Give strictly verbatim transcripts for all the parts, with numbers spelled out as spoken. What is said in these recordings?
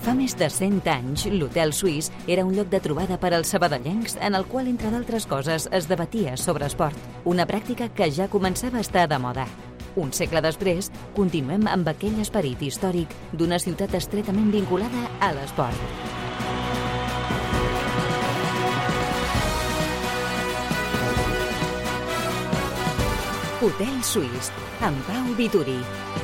Fa més de cent anys, l'Hotel Suís era un lloc de trobada per als sabadellencs en el qual, entre d'altres coses, es debatia sobre esport, una pràctica que ja començava a estar de moda. Un segle després, continuem amb aquell esperit històric d'una ciutat estretament vinculada a l'esport. Hotel Suís, amb Pau Vituri.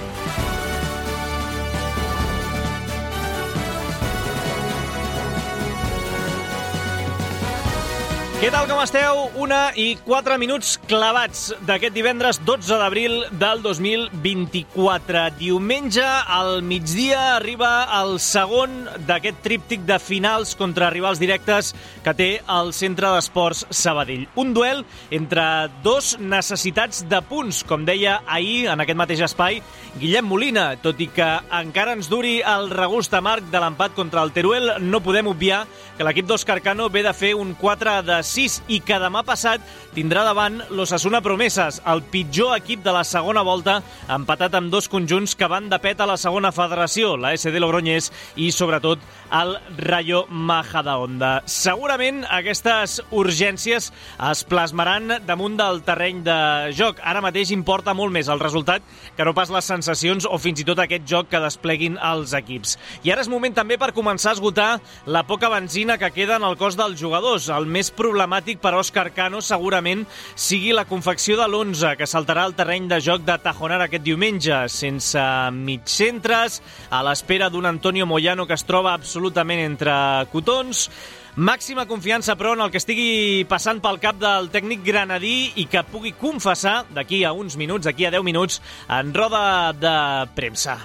Què tal, com esteu? Una i quatre minuts clavats d'aquest divendres dotze d'abril del dos mil vint-i-quatre. Diumenge, al migdia, arriba el segon d'aquest tríptic de finals contra rivals directes que té el Centre d'Esports Sabadell. Un duel entre dos necessitats de punts, com deia ahir en aquest mateix espai Guillem Molina. Tot i que encara ens duri el regust amarg de l'empat contra el Teruel, no podem obviar que l'equip d'Òscar Cano ve de fer un quatre de sis i que demà passat tindrà davant l'Osasuna Promeses, el pitjor equip de la segona volta, empatat amb dos conjunts que van de pet a la segona federació, la S D Logroñés i, sobretot, el Rayo Majadahonda. Segurament aquestes urgències es plasmaran damunt del terreny de joc. Ara mateix importa molt més el resultat que no pas les sensacions o fins i tot aquest joc que despleguin els equips. I ara és moment també per començar a esgotar la poca benzina que queda en el cos dels jugadors. El més problemàtic per Òscar Cano segurament sigui la confecció de l'onze que saltarà al terreny de joc de Tajonar aquest diumenge, sense mitjcentres, a l'espera d'un Antonio Moyano que es troba absolutament entre cotons. Màxima confiança, però, en el que estigui passant pel cap del tècnic granadí i que pugui confessar d'aquí a uns minuts, d'aquí a deu minuts, en roda de premsa.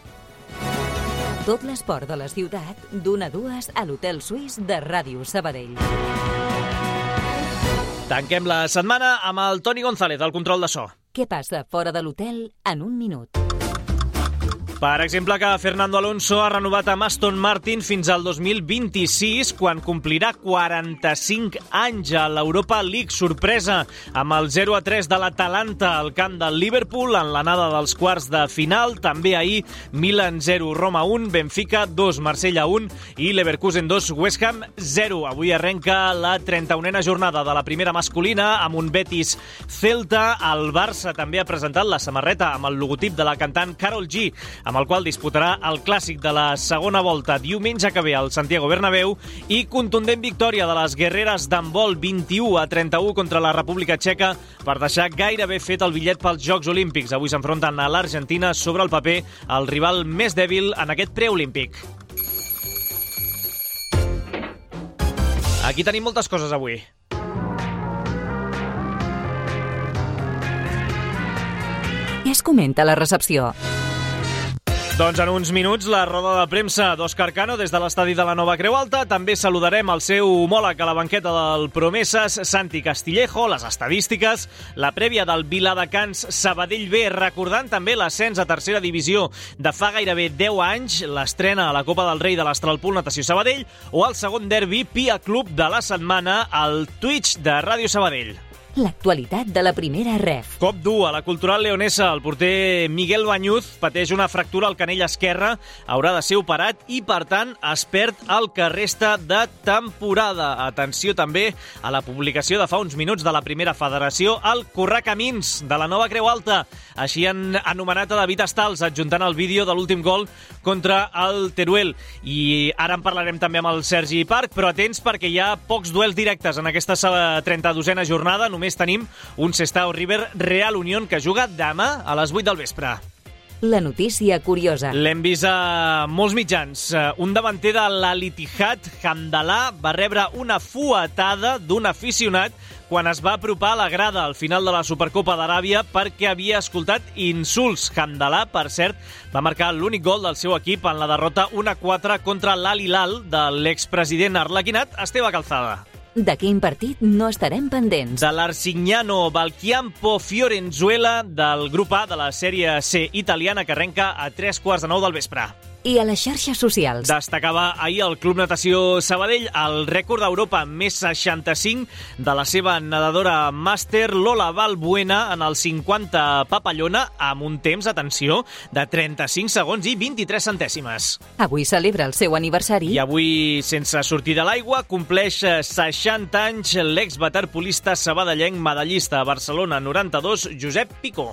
Tot l'esport de la ciutat, d'una a dues a l'Hotel Suís de Ràdio Sabadell. Tanquem la setmana amb el Toni González, al control de so. Què passa fora de l'hotel en un minut? Per exemple, que Fernando Alonso ha renovat amb Aston Martin fins al dos mil vint-i-sis, quan complirà quaranta-cinc anys a l'Europa League. Sorpresa amb el zero a tres de l'Atalanta al camp del Liverpool en l'anada dels quarts de final. També ahir Milan zero, Roma un, Benfica dos, Marsella un i Leverkusen dos, West Ham zero. Avui arrenca la trenta-unena jornada de la primera masculina amb un Betis Celta. El Barça també ha presentat la samarreta amb el logotip de la cantant Karol G, amb el qual disputarà el clàssic de la segona volta diumenge que ve al Santiago Bernabéu, i contundent victòria de les guerreres d'handbol vint-i-u a trenta-u contra la República Txeca per deixar gairebé fet el bitllet pels Jocs Olímpics. Avui s'enfronten a l'Argentina, sobre el paper el rival més dèbil en aquest preolímpic. Aquí tenim moltes coses avui. Què es comenta a la recepció? Doncs en uns minuts la roda de premsa d'Òscar Cano des de l'estadi de la Nova Creu Alta. També saludarem el seu homòleg a la banqueta del Promeses, Santi Castillejo, les estadístiques, la prèvia del Viladecans Sabadell B, recordant també l'ascens a tercera divisió de fa gairebé deu anys, l'estrena a la Copa del Rei de l'Astralpool Natació Sabadell o el segon derbi Pia Club de la setmana al Twitch de Ràdio Sabadell. L'actualitat de la primera ref. Cop dur a la Cultural Leonesa. El porter Miguel Bañuz pateix una fractura al canell esquerre, haurà de ser operat i, per tant, es perd el que resta de temporada. Atenció també a la publicació de fa uns minuts de la primera federació, el Correcamins de la Nova Creu Alta. Així han anomenat a David Estals, adjuntant el vídeo de l'últim gol contra el Teruel. I ara en parlarem també amb el Sergi Parc, però atents perquè hi ha pocs duels directes en aquesta trenta-dosena jornada. Només tenim un Sestao River Real Unión que juga demà a les vuit del vespre. La notícia curiosa. L'hem vist a molts mitjans. Un davanter de l'Al-Ittihad, Hamdallah, va rebre una fuetada d'un aficionat quan es va apropar a la grada al final de la Supercopa d'Aràbia perquè havia escoltat insults. Hamdallah, per cert, va marcar l'únic gol del seu equip en la derrota un a quatre contra l'Al-Hilal de l'expresident arlequinat Esteve Calzada. De quin partit no estarem pendents? De l'Arsignano Valchiampo Fiorenzuela del grup A de la Sèrie C italiana que arrenca a tres quarts de nou del vespre. i a les xarxes socials. Destacava ahir el Club Natació Sabadell el rècord d'Europa més seixanta-cinc de la seva nedadora màster Lola Balbuena en el cinquanta papallona amb un temps, atenció, de trenta-cinc segons i vint-i-tres centèsimes. Avui celebra el seu aniversari. I avui, sense sortir de l'aigua, compleix seixanta anys l'ex-waterpolista sabadellenc medallista a Barcelona noranta-dos, Josep Picó.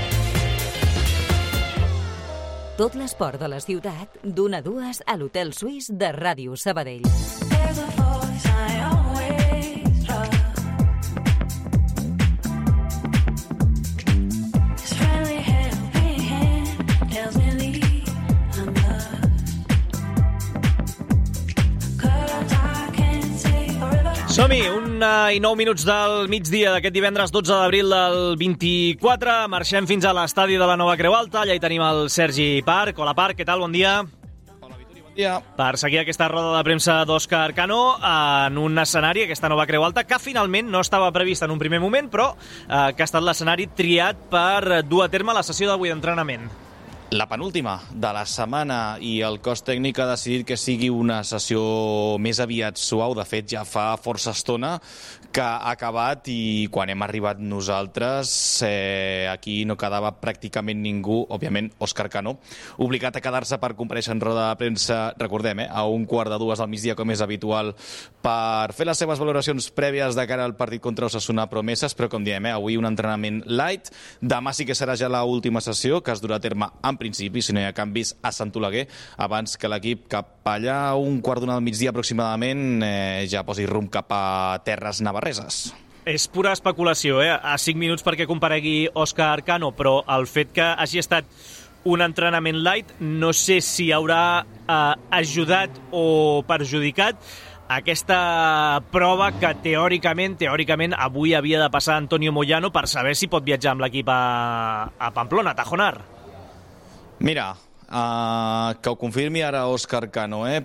Tot l'esport de la ciutat, d'una a dues a l'Hotel Suís de Ràdio Sabadell. Som-hi, un i nou minuts del migdia d'aquest divendres dotze d'abril del vint-i-quatre. Marxem fins a l'estadi de la Nova Creu Alta. Allà hi tenim el Sergi Parc. Hola, Parc, què tal? Bon dia. Hola, Vituri, bon dia. Per seguir aquesta roda de premsa d'Òscar Cano en un escenari, aquesta Nova Creu Alta, que finalment no estava previst en un primer moment, però eh, que ha estat l'escenari triat per dur a terme la sessió d'avui d'entrenament. La penúltima de la setmana i el cos tècnic ha decidit que sigui una sessió més aviat suau. De fet, ja fa força estona que ha acabat i quan hem arribat nosaltres eh, aquí no quedava pràcticament ningú, òbviament Òscar Cano, obligat a quedar-se per comparèixer en roda de premsa, recordem, eh, a un quart de dues al migdia com és habitual, per fer les seves valoracions prèvies de cara al partit contra Osasuna Promeses, però com diem, eh, avui un entrenament light. Demà sí que serà ja l'última sessió que es durà a terme en principi, si no hi ha canvis, a Sant Oleguer, abans que l'equip cap allà un quart d'una del migdia aproximadament eh, ja posi rumb cap a terres navarreses. És pura especulació, eh? A cinc minuts perquè comparegui Òscar Cano, però el fet que hagi estat un entrenament light no sé si haurà eh, ajudat o perjudicat aquesta prova que teòricament teòricament avui havia de passar Antonio Moyano per saber si pot viatjar amb l'equip a, a Pamplona, a Tajonar. Mira, uh, que ho confirmi ara Òscar Cano, eh?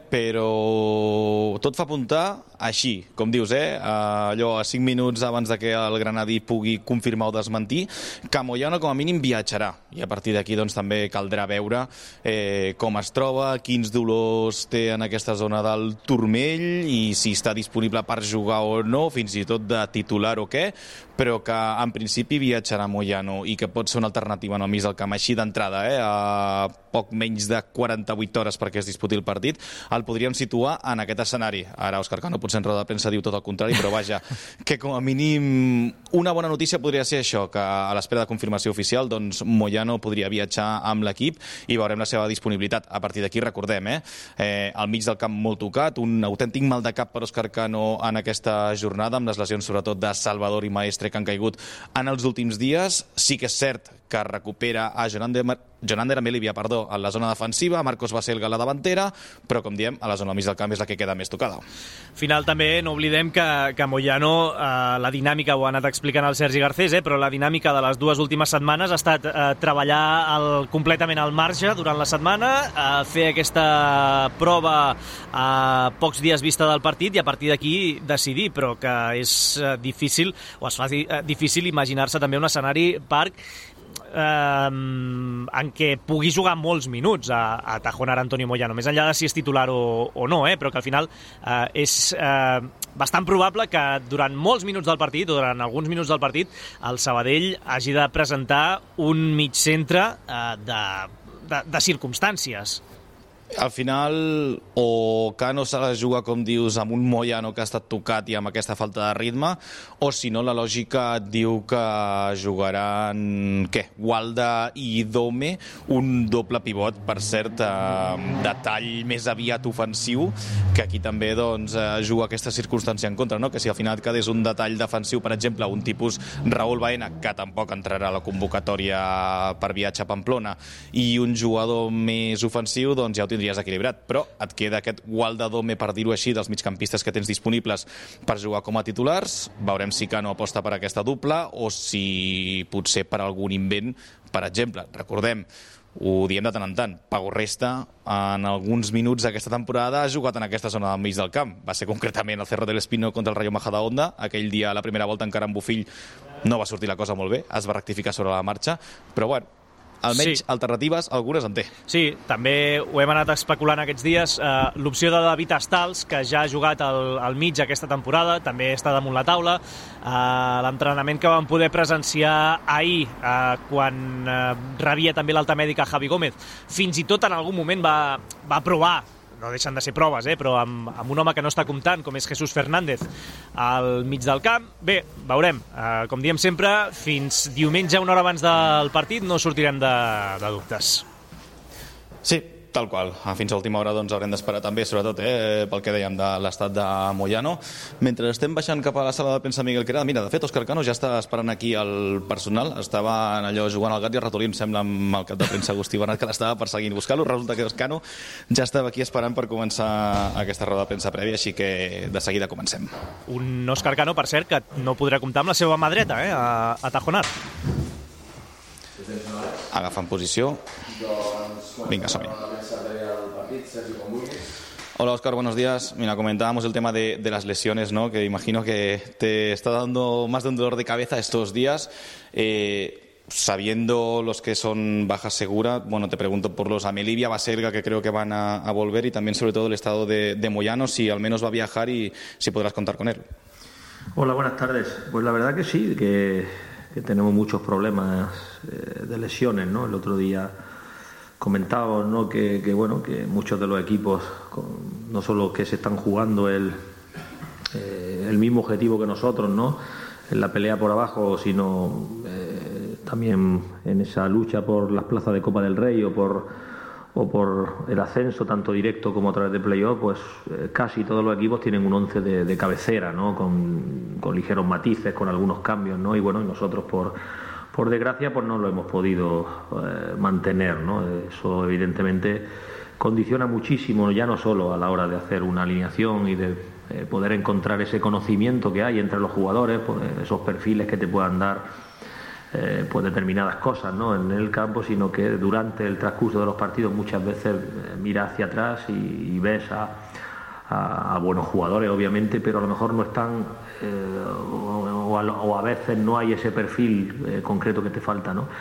Però tot fa apuntar així, com dius, eh? Uh, allò a cinc minuts abans de que el granadí pugui confirmar o desmentir, que Moyano com a mínim viatjarà. I a partir d'aquí doncs, també caldrà veure eh, com es troba, quins dolors té en aquesta zona del turmell i si està disponible per jugar o no, fins i tot de titular o què, però que en principi viatjarà Moyano i que pot ser una alternativa en el mig del camp així d'entrada, eh? A poc menys de quaranta-vuit hores perquè es disputi el partit, el podríem situar en aquest escenari. Ara Òscar Cano potser en roda de premsa diu tot el contrari, però vaja, que com a mínim una bona notícia podria ser això, que a l'espera de confirmació oficial doncs Moyano podria viatjar amb l'equip i veurem la seva disponibilitat. A partir d'aquí recordem, eh? eh al mig del camp molt tocat, un autèntic mal de cap per Òscar Cano en aquesta jornada, amb les lesions sobretot de Salvador i Maestre que han caigut en els últims dies. Sí que és cert que recupera a Jonander, Jonander Melivia, perdó, en la zona defensiva, Marcos Baselga a la davantera, però com diem, a la zona al mig del camp és la que queda més tocada. Final també, no oblidem que, que Moyano, eh, la dinàmica, ho ha anat explicant el Sergi Garcés, eh, però la dinàmica de les dues últimes setmanes ha estat eh, treballar el, completament al marge durant la setmana, eh, fer aquesta prova a pocs dies vista del partit i a partir d'aquí decidir, però que és eh, difícil, o es fa eh, difícil imaginar-se també un escenari, Parc, Eh, en què pugui jugar molts minuts a, a Tajonar Antonio Moyano, més enllà de si és titular o, o no, eh, però que al final eh, és eh, bastant probable que durant molts minuts del partit o durant alguns minuts del partit el Sabadell hagi de presentar un mig centre eh, de, de, de circumstàncies. Al final, o Cano s'ha de jugar, com dius, amb un Moyano que ha estat tocat i amb aquesta falta de ritme, o si no, la lògica et diu que jugaran, què, Walda i Dome, un doble pivot, per cert, eh, de tall més aviat ofensiu, que aquí també doncs, eh, juga aquesta circumstància en contra, no? Que si al final et quedés un detall defensiu, per exemple, un tipus Raúl Baena, que tampoc entrarà a la convocatòria per viatge a Pamplona, i un jugador més ofensiu, doncs ja ho tindries equilibrat, però et queda aquest Walda Dome, per dir-ho així, dels migcampistes que tens disponibles per jugar com a titulars. Veurem si Cano aposta per aquesta dupla o si potser per algun invent, per exemple, recordem, ho diem de tant en tant, Pago Resta en alguns minuts d'aquesta temporada ha jugat en aquesta zona del mig del camp, va ser concretament el Cerro del Espino contra el Rayo Majadahonda, aquell dia a la primera volta encara amb Bofill no va sortir la cosa molt bé, es va rectificar sobre la marxa, però bueno, almenys Sí. alternatives, algunes en té. Sí, també ho hem anat especulant aquests dies. Eh, L'opció de David Astals, que ja ha jugat al, al mig aquesta temporada, també està damunt la taula. Eh, L'entrenament que vam poder presenciar ahir, eh, quan eh, rebia també l'alta mèdica Javi Gómez, fins i tot en algun moment va, va provar, no deixen de ser proves, eh, però amb, amb un home que no està comptant, com és Jesús Fernández, al mig del camp. Bé, veurem. Eh, com diem sempre, fins diumenge, una hora abans del partit, no sortirem de, de dubtes. Sí, tal qual. Fins a última hora doncs, haurem d'esperar també, sobretot eh, pel que dèiem de l'estat de Moyano. Mentre estem baixant cap a la sala de premsa Miguel Querada, mira, de fet, Òscar Cano ja està esperant aquí el personal. Estava allò jugant al gat i al ratolí, em sembla, amb el cap de premsa Agustí Bernat, que l'estava perseguint buscar-lo. Resulta que Cano ja estava aquí esperant per començar aquesta roda de premsa prèvia, així que de seguida comencem. Un Òscar Cano, per cert, que no podrà comptar amb la seva mà dreta, eh, a, a Tajonar. Agafant posició. Venga, Somi. Hola, Óscar, buenos días. Mira, comentábamos el tema de, de las lesiones, ¿no? Que imagino que te está dando más de un dolor de cabeza estos días. Eh, sabiendo los que son bajas seguras, bueno, te pregunto por los Amelivia, Baselga, que creo que van a, a volver, y también sobre todo el estado de, de Moyano, si al menos va a viajar y si podrás contar con él. Hola, buenas tardes. Pues la verdad que sí, que, que tenemos muchos problemas eh, de lesiones, ¿no? El otro día comentábamos, ¿no? que, que bueno, que muchos de los equipos, con, no solo que se están jugando el, eh, el mismo objetivo que nosotros, ¿no? En la pelea por abajo, sino eh, también en esa lucha por las plazas de Copa del Rey o por, o por el ascenso tanto directo como a través de playoff, pues eh, casi todos los equipos tienen un once de, de cabecera, ¿no? Con, con ligeros matices, con algunos cambios, ¿no? Y bueno, nosotros por Por desgracia, pues no lo hemos podido eh, mantener, ¿no? Eso evidentemente condiciona muchísimo, ya no solo a la hora de hacer una alineación y de eh, poder encontrar ese conocimiento que hay entre los jugadores, pues, esos perfiles que te puedan dar eh, pues determinadas cosas, ¿no? En el campo, sino que durante el transcurso de los partidos muchas veces eh, miras hacia atrás y, y ves a A, a buenos jugadores, obviamente, pero a lo mejor no están eh, o, o, a, o a veces no hay ese perfil eh, concreto que te falta, ¿no?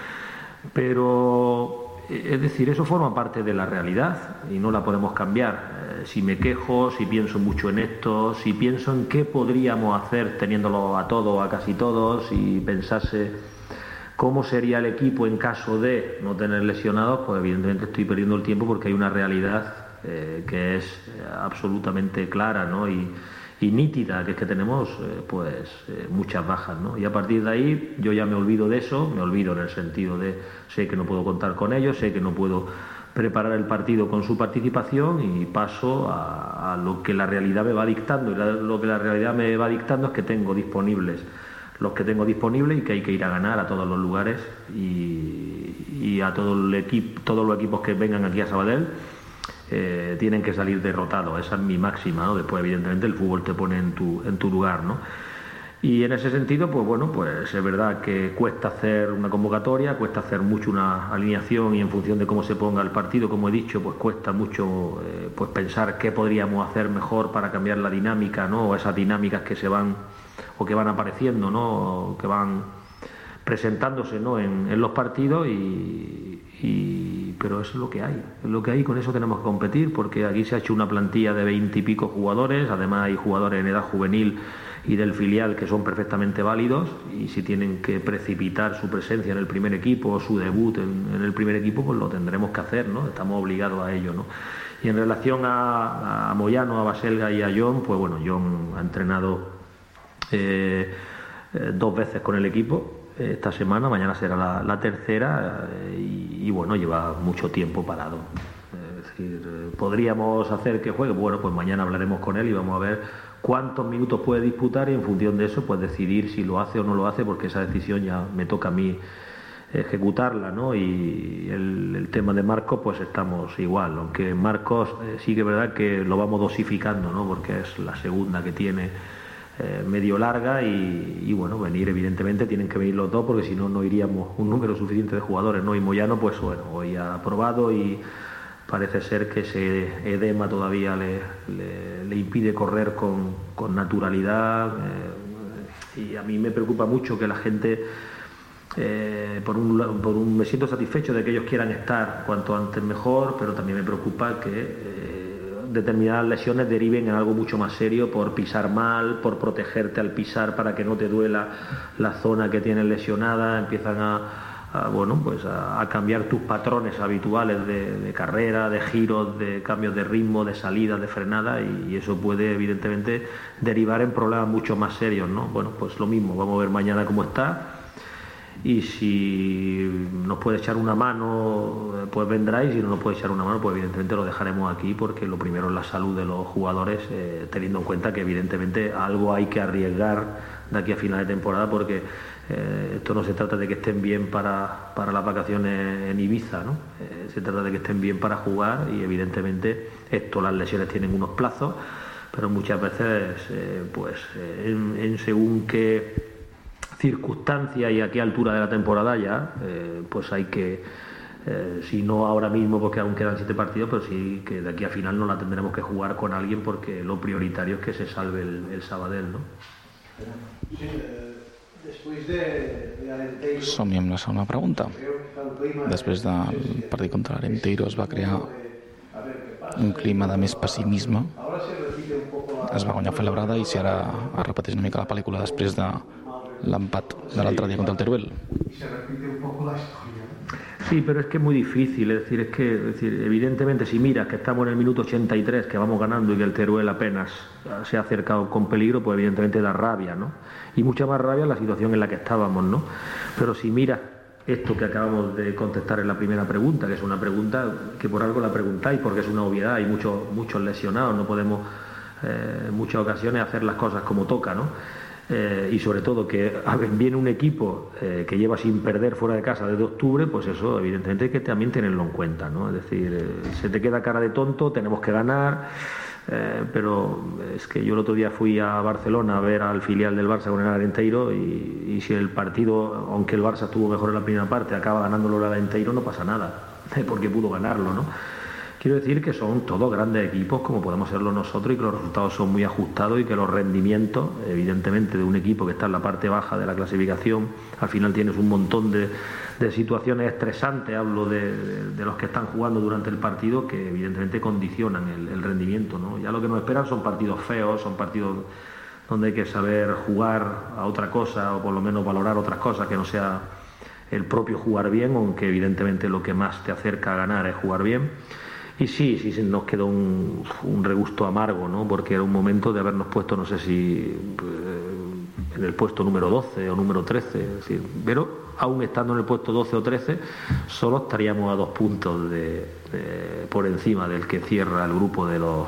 Pero es decir, eso forma parte de la realidad y no la podemos cambiar. Eh, si me quejo, si pienso mucho en esto, si pienso en qué podríamos hacer teniéndolo a todos, a casi todos, y pensase cómo sería el equipo en caso de no tener lesionados, pues evidentemente estoy perdiendo el tiempo porque hay una realidad Eh, que es eh, absolutamente clara, ¿no? y, y nítida, que es que tenemos eh, pues eh, muchas bajas, ¿no? Y a partir de ahí yo ya me olvido de eso, me olvido en el sentido de sé que no puedo contar con ellos, sé que no puedo preparar el partido con su participación y paso a, a lo que la realidad me va dictando, y la, lo que la realidad me va dictando es que tengo disponibles los que tengo disponibles y que hay que ir a ganar a todos los lugares y, y a todo el equipo, todos los equipos que vengan aquí a Sabadell Eh, tienen que salir derrotados. Esa es mi máxima, ¿no? Después evidentemente el fútbol te pone en tu, en tu lugar, ¿no? Y en ese sentido, pues bueno, pues es verdad que cuesta hacer una convocatoria, cuesta hacer mucho una alineación, y en función de cómo se ponga el partido, como he dicho, pues cuesta mucho eh, pues pensar qué podríamos hacer mejor para cambiar la dinámica, ¿no? O esas dinámicas que se van o que van apareciendo, ¿no? O que van presentándose, ¿no? en, en los partidos y, y pero eso es lo que hay, es lo que hay, y con eso tenemos que competir, porque aquí se ha hecho una plantilla de veinte y pico jugadores, además hay jugadores en edad juvenil y del filial que son perfectamente válidos, y si tienen que precipitar su presencia en el primer equipo o su debut en, en el primer equipo, pues lo tendremos que hacer, ¿no? Estamos obligados a ello, ¿no? Y en relación a, a Moyano, a Baselga y a John, pues bueno, John ha entrenado eh, eh, dos veces con el equipo esta semana, mañana será la, la tercera, eh, y, y bueno, lleva mucho tiempo parado. Es decir, eh, podríamos hacer que juegue, bueno, pues mañana hablaremos con él y vamos a ver cuántos minutos puede disputar, y en función de eso pues decidir si lo hace o no lo hace, porque esa decisión ya me toca a mí ejecutarla, ¿no? Y el, el tema de Marcos, pues estamos igual, aunque Marcos eh, sí que es verdad que lo vamos dosificando, ¿no? Porque es la segunda que tiene Eh, medio larga, y, y bueno, venir evidentemente tienen que venir los dos, porque si no no iríamos un número suficiente de jugadores, ¿no? Y Moyano, pues bueno, hoy ha probado y parece ser que ese edema todavía le, le, le impide correr con, con naturalidad, eh, y a mí me preocupa mucho que la gente Eh, por, un, por un me siento satisfecho de que ellos quieran estar cuanto antes mejor, pero también me preocupa que eh, determinadas lesiones deriven en algo mucho más serio por pisar mal, por protegerte al pisar para que no te duela la zona que tienes lesionada, empiezan a, a bueno, pues a, a cambiar tus patrones habituales de, de carrera, de giros, de cambios de ritmo, de salida, de frenada, y, y eso puede evidentemente derivar en problemas mucho más serios, ¿no? Bueno, pues lo mismo, vamos a ver mañana cómo está. Y si nos puede echar una mano, pues vendrá, y si no nos puede echar una mano, pues evidentemente lo dejaremos aquí, porque lo primero es la salud de los jugadores, eh, teniendo en cuenta que evidentemente algo hay que arriesgar de aquí a final de temporada, porque eh, esto no se trata de que estén bien para, para las vacaciones en Ibiza, ¿no? Eh, se trata de que estén bien para jugar, y evidentemente esto, las lesiones tienen unos plazos, pero muchas veces eh, pues eh, en, en según qué circunstancias y a qué altura de la temporada ya, eh, pues hay que, eh, si no ahora mismo porque aún quedan siete partidos, pero sí que de aquí a final no la tendremos que jugar con alguien, porque lo prioritario es que se salve el, el Sabadell, ¿no? Sí, eh, després de, de Arenteiro... Som-hi amb la segona pregunta. Després del partit contra l'Arenteiro es va crear un clima de més pessimisme. Es va guanyar Fuenlabrada, i si ara es repeteix una mica la pel·lícula després de l'empat de l'altre día contra el Teruel. Sí, pero es que es muy difícil, es decir, es que es decir, evidentemente si miras que estamos en el minuto ochenta y tres, que vamos ganando, y que el Teruel apenas se ha acercado con peligro, pues evidentemente da rabia, ¿no? Y mucha más rabia la situación en la que estábamos, ¿no? Pero si miras esto que acabamos de contestar en la primera pregunta, que es una pregunta que por algo la preguntáis, porque es una obviedad, hay muchos, muchos lesionados, no podemos eh, en muchas ocasiones hacer las cosas como toca, ¿no? Eh, y sobre todo que viene un equipo eh, que lleva sin perder fuera de casa desde octubre, pues eso evidentemente hay que también tenerlo en cuenta, ¿no? Es decir, eh, se te queda cara de tonto, tenemos que ganar, eh, pero es que yo el otro día fui a Barcelona a ver al filial del Barça con el Arenteiro, y, y si el partido, aunque el Barça estuvo mejor en la primera parte, acaba ganándolo el Arenteiro, no pasa nada, porque pudo ganarlo, ¿no? Quiero decir que son todos grandes equipos, como podemos serlo nosotros, y que los resultados son muy ajustados, y que los rendimientos, evidentemente, de un equipo que está en la parte baja de la clasificación, al final tienes un montón de, de situaciones estresantes, hablo de, de, de los que están jugando durante el partido, que evidentemente condicionan el, el rendimiento, ¿no? Ya lo que nos esperan son partidos feos, son partidos donde hay que saber jugar a otra cosa, o por lo menos valorar otras cosas que no sea el propio jugar bien, aunque evidentemente lo que más te acerca a ganar es jugar bien. Y sí, sí, nos quedó un, un regusto amargo, ¿no? Porque era un momento de habernos puesto, no sé si eh, en el puesto número doce o número trece, es decir, pero aún estando en el puesto doce o trece, solo estaríamos a dos puntos de, de, por encima del que cierra el grupo de los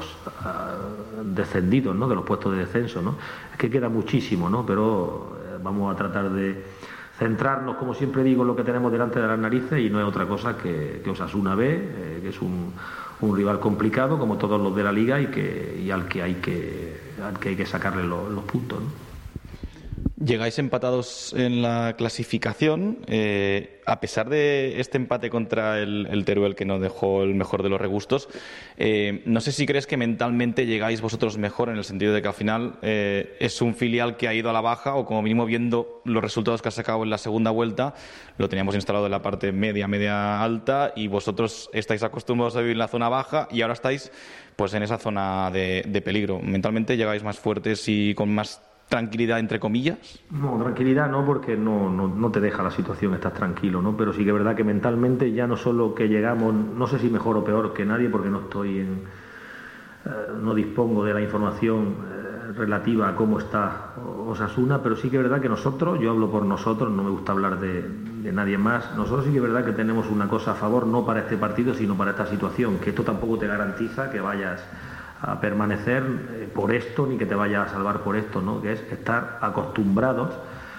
uh, descendidos, ¿no? De los puestos de descenso, ¿no? Es que queda muchísimo, ¿no? Pero eh, vamos a tratar de centrarnos, como siempre digo, en lo que tenemos delante de las narices, y no es otra cosa que, que Osasuna B, eh, que es un, un rival complicado, como todos los de la Liga, y, que, y al que hay que, al que hay que sacarle lo, los puntos, ¿no? Llegáis empatados en la clasificación. Eh, a pesar de este empate contra el, el Teruel, que no dejó el mejor de los regustos, eh, no sé si crees que mentalmente llegáis vosotros mejor, en el sentido de que al final eh, es un filial que ha ido a la baja, o como mínimo viendo los resultados que ha sacado en la segunda vuelta, lo teníamos instalado en la parte media, media alta, y vosotros estáis acostumbrados a vivir en la zona baja, y ahora estáis pues en esa zona de, de peligro. ¿Mentalmente llegáis más fuertes y con más tranquilidad, entre comillas? No, tranquilidad no, porque no, no, no te deja la situación, estás tranquilo, ¿no? Pero sí que es verdad que mentalmente ya no solo que llegamos, no sé si mejor o peor que nadie, porque no estoy en, eh, no dispongo de la información eh, relativa a cómo está Osasuna, pero sí que es verdad que nosotros, yo hablo por nosotros, no me gusta hablar de, de nadie más, nosotros sí que es verdad que tenemos una cosa a favor, no para este partido, sino para esta situación, que esto tampoco te garantiza que vayas a permanecer eh, por esto, ni que te vaya a salvar por esto, ¿no? Que es estar acostumbrados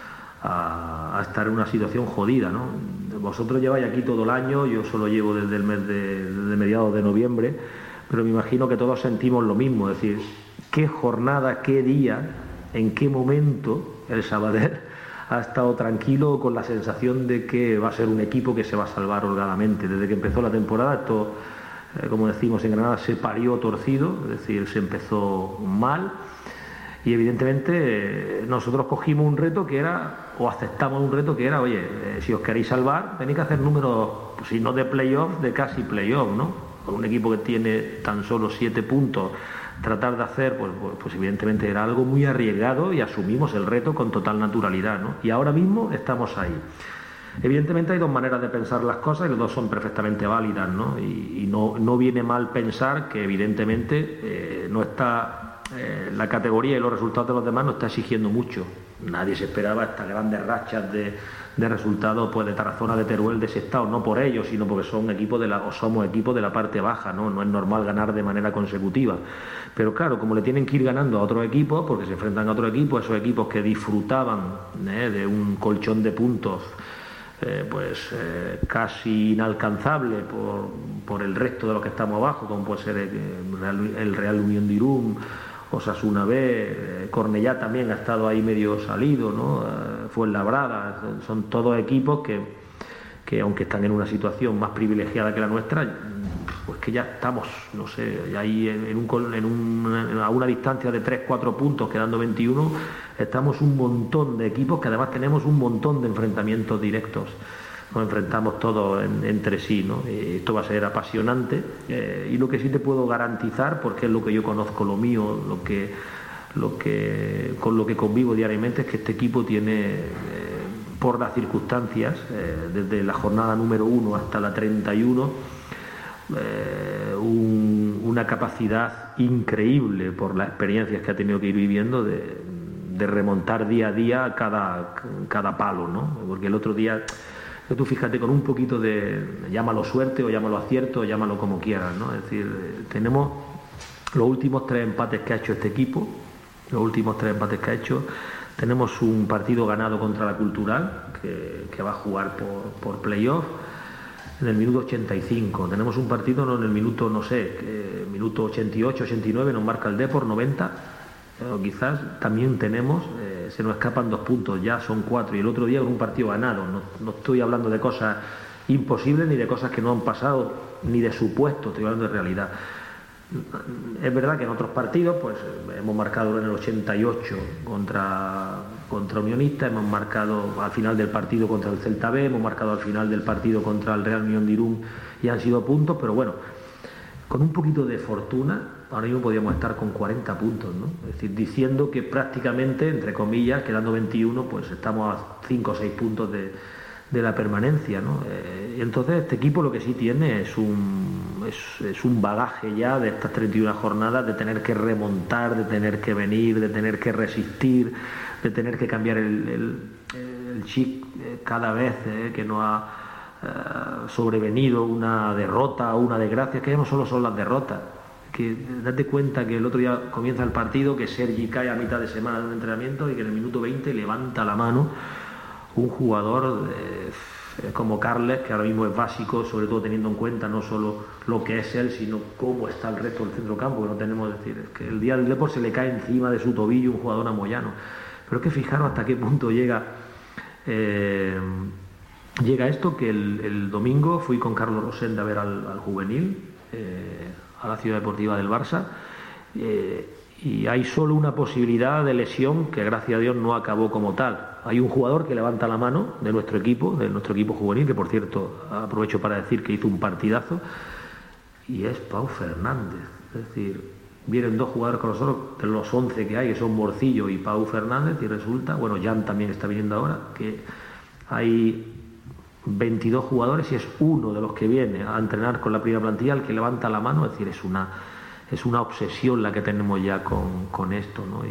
a, a estar en una situación jodida, ¿no? Vosotros lleváis aquí todo el año, yo solo llevo desde el mes de desde mediados de noviembre, pero me imagino que todos sentimos lo mismo, es decir, qué jornada, qué día, en qué momento el Sabadell ha estado tranquilo, con la sensación de que va a ser un equipo que se va a salvar holgadamente. Desde que empezó la temporada, esto, como decimos en Granada, se parió torcido, es decir, se empezó mal, Y evidentemente nosotros cogimos un reto que era, o aceptamos un reto que era, oye, eh, si os queréis salvar, tenéis que hacer números, pues, si no de playoff, de casi playoff, ¿no? Con un equipo que tiene tan solo siete puntos, tratar de hacer, pues, pues, pues evidentemente era algo muy arriesgado y asumimos el reto con total naturalidad, ¿no? Y ahora mismo estamos ahí. Evidentemente hay dos maneras de pensar las cosas y las dos son perfectamente válidas, ¿no? Y, y no, no viene mal pensar que evidentemente eh, no está... Eh, la categoría y los resultados de los demás nos está exigiendo mucho. Nadie se esperaba estas grandes rachas de, de resultados, pues de Tarazona, de Teruel, de Sestao, no por ellos, sino porque son equipos de la, o somos equipos de la parte baja, ¿no? No es normal ganar de manera consecutiva. Pero claro, como le tienen que ir ganando a otros equipos, porque se enfrentan a otros equipos, esos equipos que disfrutaban ¿eh? de un colchón de puntos Eh, pues eh, casi inalcanzable por, por el resto de los que estamos abajo, como puede ser el Real, el Real Unión de Irún, Osasuna B, eh, Cornellá también ha estado ahí medio salido, ¿no? Eh, Fuenlabrada, son, son todos equipos que, que aunque están en una situación más privilegiada que la nuestra, pues que ya estamos, no sé, ahí en, en un, en un, a una distancia de tres cuatro puntos, quedando veintiuno, estamos un montón de equipos que además tenemos un montón de enfrentamientos directos. Nos enfrentamos todos en, entre sí, ¿no? Y esto va a ser apasionante eh, y lo que sí te puedo garantizar, porque es lo que yo conozco, lo mío, lo que, lo que, con lo que convivo diariamente, es que este equipo tiene, eh, por las circunstancias, eh, desde la jornada número uno hasta la treinta y uno, eh, un, una capacidad increíble por las experiencias que ha tenido que ir viviendo de, de remontar día a día cada, cada palo, ¿no? Porque el otro día, tú fíjate, con un poquito de, llámalo suerte o llámalo acierto o llámalo como quieras, ¿no? Es decir, tenemos los últimos tres empates que ha hecho este equipo, los últimos tres empates que ha hecho, tenemos un partido ganado contra la Cultural, que, que va a jugar por, por playoff, en el minuto ochenta y cinco. Tenemos un partido no en el minuto, no sé, eh, minuto ochenta y ocho, ochenta y nueve, nos marca el Depor, noventa, eh, o quizás también tenemos, eh, se nos escapan dos puntos, ya son cuatro, y el otro día con un partido ganado. No, no estoy hablando de cosas imposibles ni de cosas que no han pasado, ni de supuestos, estoy hablando de realidad. Es verdad que en otros partidos pues hemos marcado en el ochenta y ocho contra, contra Unionista, hemos marcado al final del partido contra el Celta B, hemos marcado al final del partido contra el Real Unión de Irún y han sido puntos, pero bueno, con un poquito de fortuna ahora mismo podríamos estar con cuarenta puntos, ¿no? Es decir, diciendo que prácticamente, entre comillas, quedando veintiuno, pues estamos a cinco o seis puntos de, de la permanencia, ¿no? Eh, y entonces este equipo lo que sí tiene es un, es, es un bagaje ya de estas treinta y una jornadas, de tener que remontar, de tener que venir, de tener que resistir, de tener que cambiar el, el, el chip eh, cada vez eh, que no ha eh, sobrevenido una derrota o una desgracia, que ya no solo son las derrotas, que date cuenta que el otro día comienza el partido, que Sergi cae a mitad de semana de un entrenamiento y que en el minuto veinte levanta la mano un jugador de, como Carles, que ahora mismo es básico, sobre todo teniendo en cuenta no solo lo que es él, sino cómo está el resto del centrocampo, que no tenemos que decir, es que el día del Depor se le cae encima de su tobillo un jugador a Moyano. Pero es que fijaros hasta qué punto llega eh, llega esto, que el, el domingo fui con Carlos Rosende a ver al, al juvenil eh, a la Ciudad Deportiva del Barça, eh, y hay solo una posibilidad de lesión que gracias a Dios no acabó como tal. Hay un jugador que levanta la mano de nuestro equipo, de nuestro equipo juvenil, que por cierto aprovecho para decir que hizo un partidazo, y es Pau Fernández. Es decir, vienen dos jugadores con nosotros, de los once que hay, que son Morcillo y Pau Fernández, y resulta, bueno, Jan también está viniendo ahora, que hay veintidós jugadores y es uno de los que viene a entrenar con la primera plantilla el que levanta la mano. Es decir, es una, es una obsesión la que tenemos ya con, con esto, ¿no?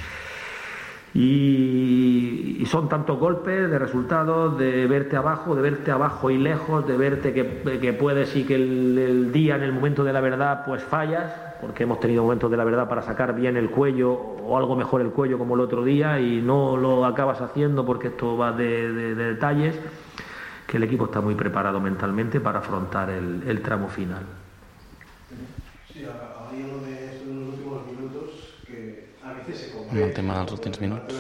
Y, y, y son tantos golpes de resultados, de verte abajo, de verte abajo y lejos, de verte que, que puedes y que el, el día, en el momento de la verdad, pues fallas, porque hemos tenido momentos de la verdad para sacar bien el cuello o algo mejor el cuello como el otro día y no lo acabas haciendo porque esto va de, de, de detalles, que el equipo está muy preparado mentalmente para afrontar el, el tramo final. Sí, hay uno de estos últimos minutos que a veces se En el tema dels últims minuts,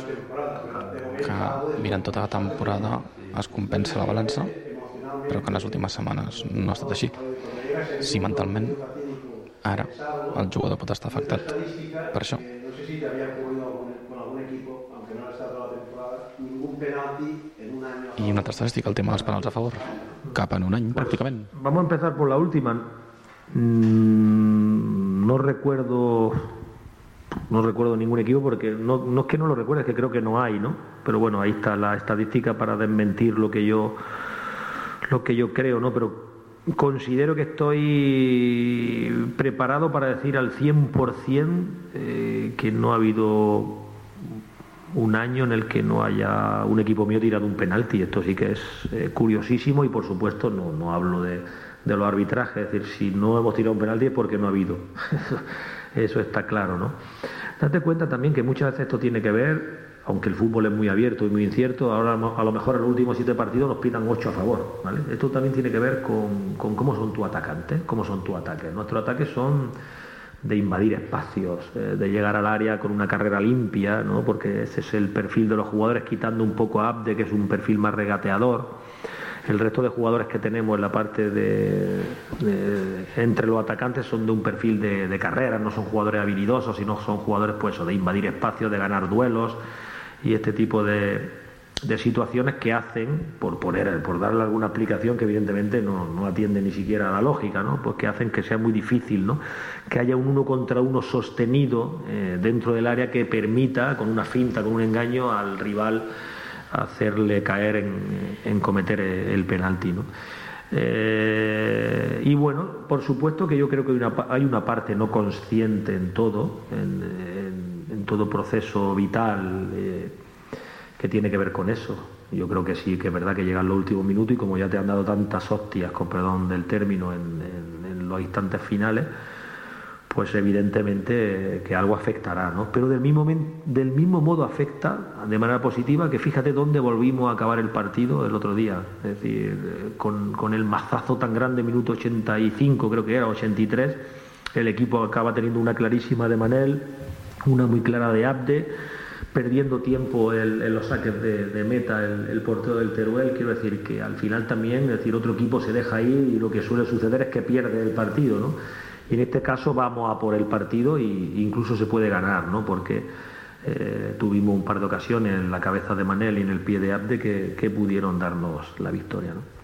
que mirant tota la temporada es compensa la balança, però que en les últimes setmanes no ha estat així. Si mentalment Ara el jugador pot estar afectat per això. No sé si te había ocurrido con algún equipo, aunque no ha estado toda la temporada, ningún penalti en un año. I una altra estadística, el tema dels penals a favor. Cap en un any, pràcticament. Vamos a empezar por la última. Mm, no recuerdo no recuerdo ningún equipo porque no, no es que no lo recuerde, es que creo que no hay, ¿no? Pero bueno, ahí está la estadística para desmentir lo que yo lo que yo creo, ¿no? Pero considero que estoy preparado para decir al cien por ciento eh, que no ha habido un año en el que no haya un equipo mío tirado un penalti. Esto sí que es eh, curiosísimo y por supuesto no, no hablo de, de los arbitrajes. Es decir, si no hemos tirado un penalti es porque no ha habido. Eso está claro, ¿no? Date cuenta también que muchas veces esto tiene que ver, aunque el fútbol es muy abierto y muy incierto, ahora a lo mejor en los últimos siete partidos nos pitan ocho a favor, ¿vale? Esto también tiene que ver con, con cómo son tus atacantes, cómo son tus ataques. Nuestros ataques son de invadir espacios, eh, de llegar al área con una carrera limpia, ¿no? Porque ese es el perfil de los jugadores, quitando un poco a Abde, que es un perfil más regateador. El resto de jugadores que tenemos en la parte de, de entre los atacantes son de un perfil de, de carrera, no son jugadores habilidosos, sino son jugadores pues de invadir espacios, de ganar duelos y este tipo de, de situaciones que hacen, por poner, por darle alguna aplicación que evidentemente no, no atiende ni siquiera a la lógica, ¿no? Pues que hacen que sea muy difícil, ¿no? Que haya un uno contra uno sostenido eh, dentro del área que permita, con una finta, con un engaño, al rival hacerle caer en, en cometer el penalti, ¿no? Eh, y bueno, por supuesto que yo creo que hay una, hay una parte no consciente en todo, en, en, en todo proceso vital eh, que tiene que ver con eso. Yo creo que sí, que es verdad que llegan los últimos minutos y como ya te han dado tantas hostias, con perdón del término, en, en, en los instantes finales, pues evidentemente que algo afectará, ¿no? Pero del mismo, del mismo modo afecta de manera positiva que fíjate dónde volvimos a acabar el partido el otro día, es decir, con, con el mazazo tan grande, minuto ochenta y cinco creo que era, ochenta y tres, el equipo acaba teniendo una clarísima de Manel, una muy clara de Abde, perdiendo tiempo el, en los saques de, de meta el, el portero del Teruel. Quiero decir que al final también, es decir, otro equipo se deja ir y lo que suele suceder es que pierde el partido, ¿no? Y en este caso vamos a por el partido e incluso se puede ganar, ¿no? Porque eh, tuvimos un par de ocasiones en la cabeza de Manel y en el pie de Abde que, que pudieron darnos la victoria, ¿no?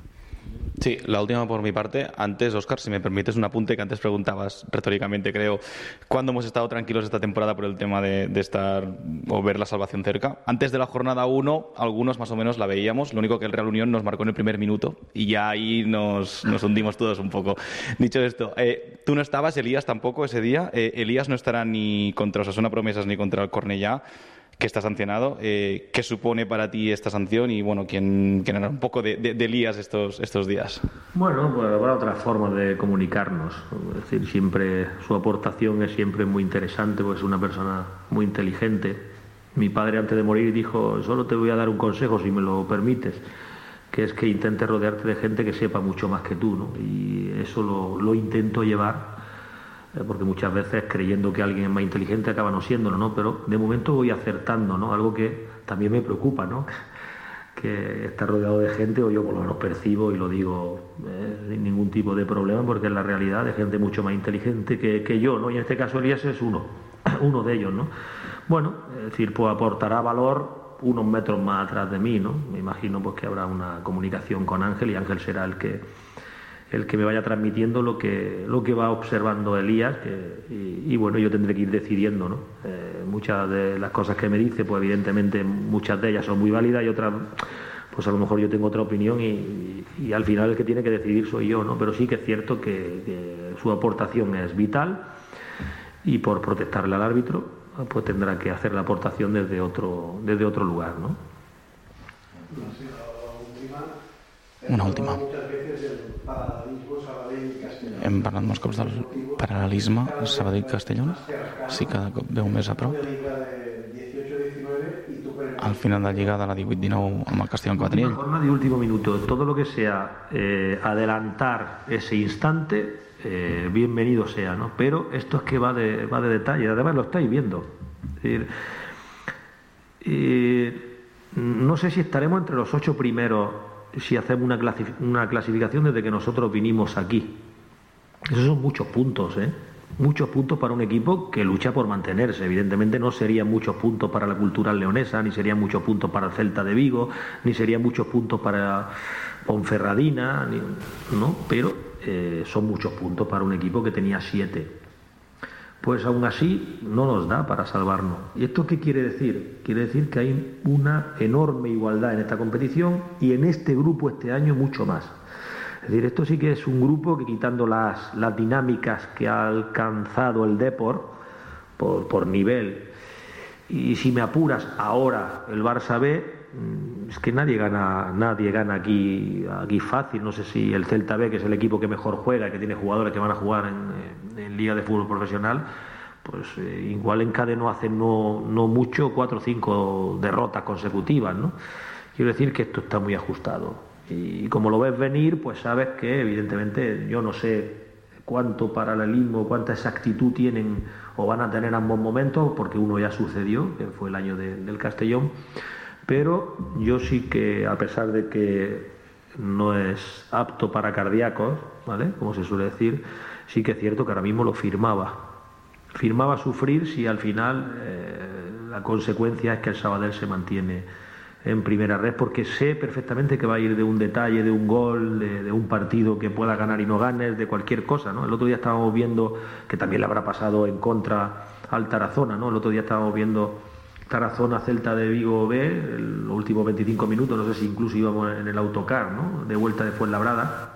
Sí, la última por mi parte. Antes, Óscar, si me permites un apunte que antes preguntabas retóricamente, creo, ¿cuándo hemos estado tranquilos esta temporada por el tema de, de estar o ver la salvación cerca? Antes de la jornada uno, algunos más o menos la veíamos, lo único que el Real Unión nos marcó en el primer minuto y ya ahí nos, nos hundimos todos un poco. Dicho esto, eh, tú no estabas, Elías tampoco ese día. Eh, Elías no estará ni contra Osasuna Promesas ni contra el Cornellá, que está sancionado. Eh, ¿Qué supone para ti esta sanción? Y bueno, ¿quién, quién era un poco de, de, de Elías estos, estos días? Bueno, pues habrá otras formas de comunicarnos. Es decir, siempre su aportación es siempre muy interesante, porque es una persona muy inteligente. Mi padre antes de morir dijo, solo te voy a dar un consejo si me lo permites, que es que intentes rodearte de gente que sepa mucho más que tú, ¿no? Y eso lo, lo intento llevar, porque muchas veces creyendo que alguien es más inteligente acaba no siéndolo, ¿no? Pero de momento voy acertando, ¿no? Algo que también me preocupa, ¿no? Que estar rodeado de gente, o yo por lo menos percibo y lo digo eh, sin ningún tipo de problema, porque es la realidad de gente mucho más inteligente que, que yo, ¿no? Y en este caso Elías es uno, uno de ellos, ¿no? Bueno, es decir, pues aportará valor unos metros más atrás de mí, ¿no? Me imagino pues que habrá una comunicación con Ángel y Ángel será el que el que me vaya transmitiendo lo que lo que va observando Elías, que, y, y bueno, yo tendré que ir decidiendo, ¿no? Eh, muchas de las cosas que me dice, pues evidentemente muchas de ellas son muy válidas y otras, pues a lo mejor yo tengo otra opinión y, y, y al final el que tiene que decidir soy yo, ¿no? Pero sí que es cierto que, que su aportación es vital y por protestarle al árbitro, pues tendrá que hacer la aportación desde otro desde otro lugar, ¿no? Una última. Hem parlat molts cops del paral·lelisme Sabadell-Castellón, sí, cada cop veu més a prop. Al final de Lliga de la divuit dinou amb el Castellón que va tenir ell. Forma de último minuto, todo lo que sea eh, adelantar ese instante, eh, bienvenido sea, ¿no? Pero esto es que va de, va de detalle, además lo estáis viendo. Es decir, eh, no sé si estaremos entre los ocho primeros si hacemos una, clasific- una clasificación desde que nosotros vinimos aquí. Esos son muchos puntos, ¿eh? Muchos puntos para un equipo que lucha por mantenerse. Evidentemente no serían muchos puntos para la Cultural Leonesa, ni serían muchos puntos para el Celta de Vigo, ni serían muchos puntos para Ponferradina, ni, ¿no? Pero eh, son muchos puntos para un equipo que tenía siete. Pues aún así no nos da para salvarnos. ¿Y esto qué quiere decir? Quiere decir que hay una enorme igualdad en esta competición y en este grupo este año mucho más. Es decir, esto sí que es un grupo que, quitando las, las dinámicas que ha alcanzado el Depor por, por nivel, y si me apuras ahora el Barça B, es que nadie gana nadie gana aquí, aquí fácil. No sé si el Celta B, que es el equipo que mejor juega y que tiene jugadores que van a jugar en, en Liga de Fútbol Profesional, pues eh, igual encadenó hace no, no mucho cuatro o cinco derrotas consecutivas, ¿no? Quiero decir que esto está muy ajustado. Y como lo ves venir, pues sabes que evidentemente yo no sé cuánto paralelismo, cuánta exactitud tienen o van a tener ambos momentos, porque uno ya sucedió, que fue el año de, del Castellón, pero yo sí que, a pesar de que no es apto para cardíacos, ¿vale?, como se suele decir, sí que es cierto que ahora mismo lo firmaba. Firmaba sufrir si al final eh, la consecuencia es que el Sabadell se mantiene en primera red, porque sé perfectamente que va a ir de un detalle, de un gol, de, de un partido que pueda ganar y no ganes, de cualquier cosa, ¿no? El otro día estábamos viendo, que también le habrá pasado en contra al Tarazona, ¿no? El otro día estábamos viendo Tarazona Celta de Vigo B, los últimos veinticinco minutos, no sé si incluso íbamos en el autocar, ¿no?, de vuelta de Fuenlabrada,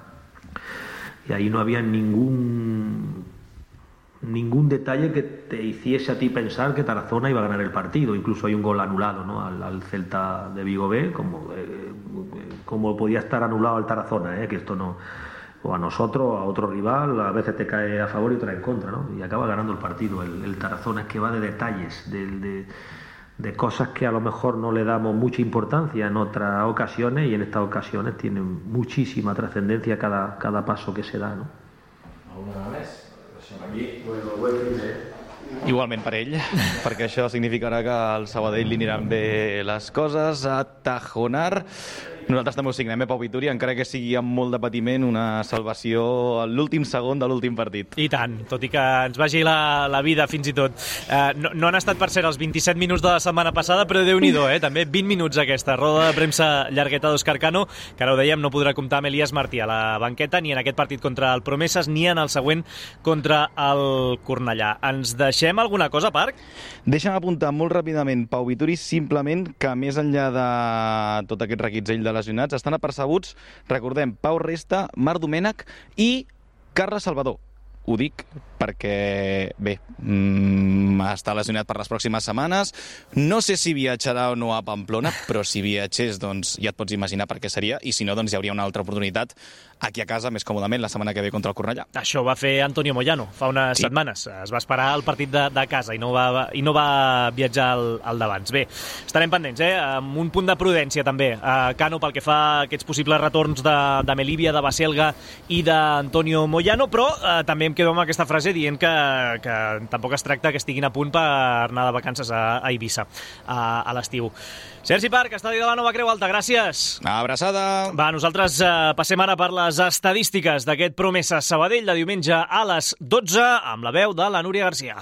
y ahí no había ningún ningún detalle que te hiciese a ti pensar que Tarazona iba a ganar el partido. Incluso hay un gol anulado, ¿no?, al, al Celta de Vigo B, como, eh, como podía estar anulado al Tarazona, ¿eh? Que esto no, o a nosotros, a otro rival, a veces te cae a favor y otra en contra, ¿no? Y acaba ganando el partido el, el Tarazona. Es que va de detalles, de, de, de cosas que a lo mejor no le damos mucha importancia en otras ocasiones, y en estas ocasiones tienen muchísima trascendencia cada, cada paso que se da, ¿no? ¿Alguna més? Aquí. Igualment per ell, perquè això significarà que al Sabadell li aniran bé les coses. A Tajonar nosaltres també ho signem, eh, Pau Vituri, encara que sigui amb molt de patiment, una salvació a l'últim segon de l'últim partit. I tant, tot i que ens vagi la, la vida fins i tot. Eh, no, no han estat, per cert, els vint-i-set minuts de la setmana passada, però Déu-n'hi-do, eh? També vint minuts aquesta roda de premsa llargueta d'Òscar Cano, que ara ho dèiem, no podrà comptar amb Elias Martí a la banqueta, ni en aquest partit contra el Promeses, ni en el següent contra el Cornellà. Ens deixem alguna cosa, Parc? Deixa'm apuntar molt ràpidament, Pau Vituri, simplement que més enllà de tot aquest requitzell de lesionats, estan apercebuts, recordem, Pau Resta, Marc Domènech i Carles Salvador. Ho dic perquè, bé, mmm, està lesionat per les pròximes setmanes. No sé si viatjarà o no a Pamplona, però si viatgés, doncs ja et pots imaginar per què seria, i si no, doncs hi hauria una altra oportunitat aquí a casa, més còmodament, la setmana que ve contra el Cornellà. Això va fer Antonio Moyano fa unes sí. setmanes. Es va esperar el partit de, de casa i no va, i no va viatjar al, al d'abans. Bé, estarem pendents, eh? Amb un punt de prudència, també. A Cano, pel que fa a aquests possibles retorns de, de Melívia, de Baselga i d'Antonio Moyano, però eh, també em quedo amb aquesta frase dient que, que tampoc es tracta que estiguin a punt per anar de vacances a, a Eivissa a, a l'estiu. Sergi Parc, estadi de la Nova Creu Alta, gràcies. Abraçada. Va, nosaltres eh, passem ara per les estadístiques d'aquest Promeses Sabadell de diumenge a les dotze amb la veu de la Núria Garcia.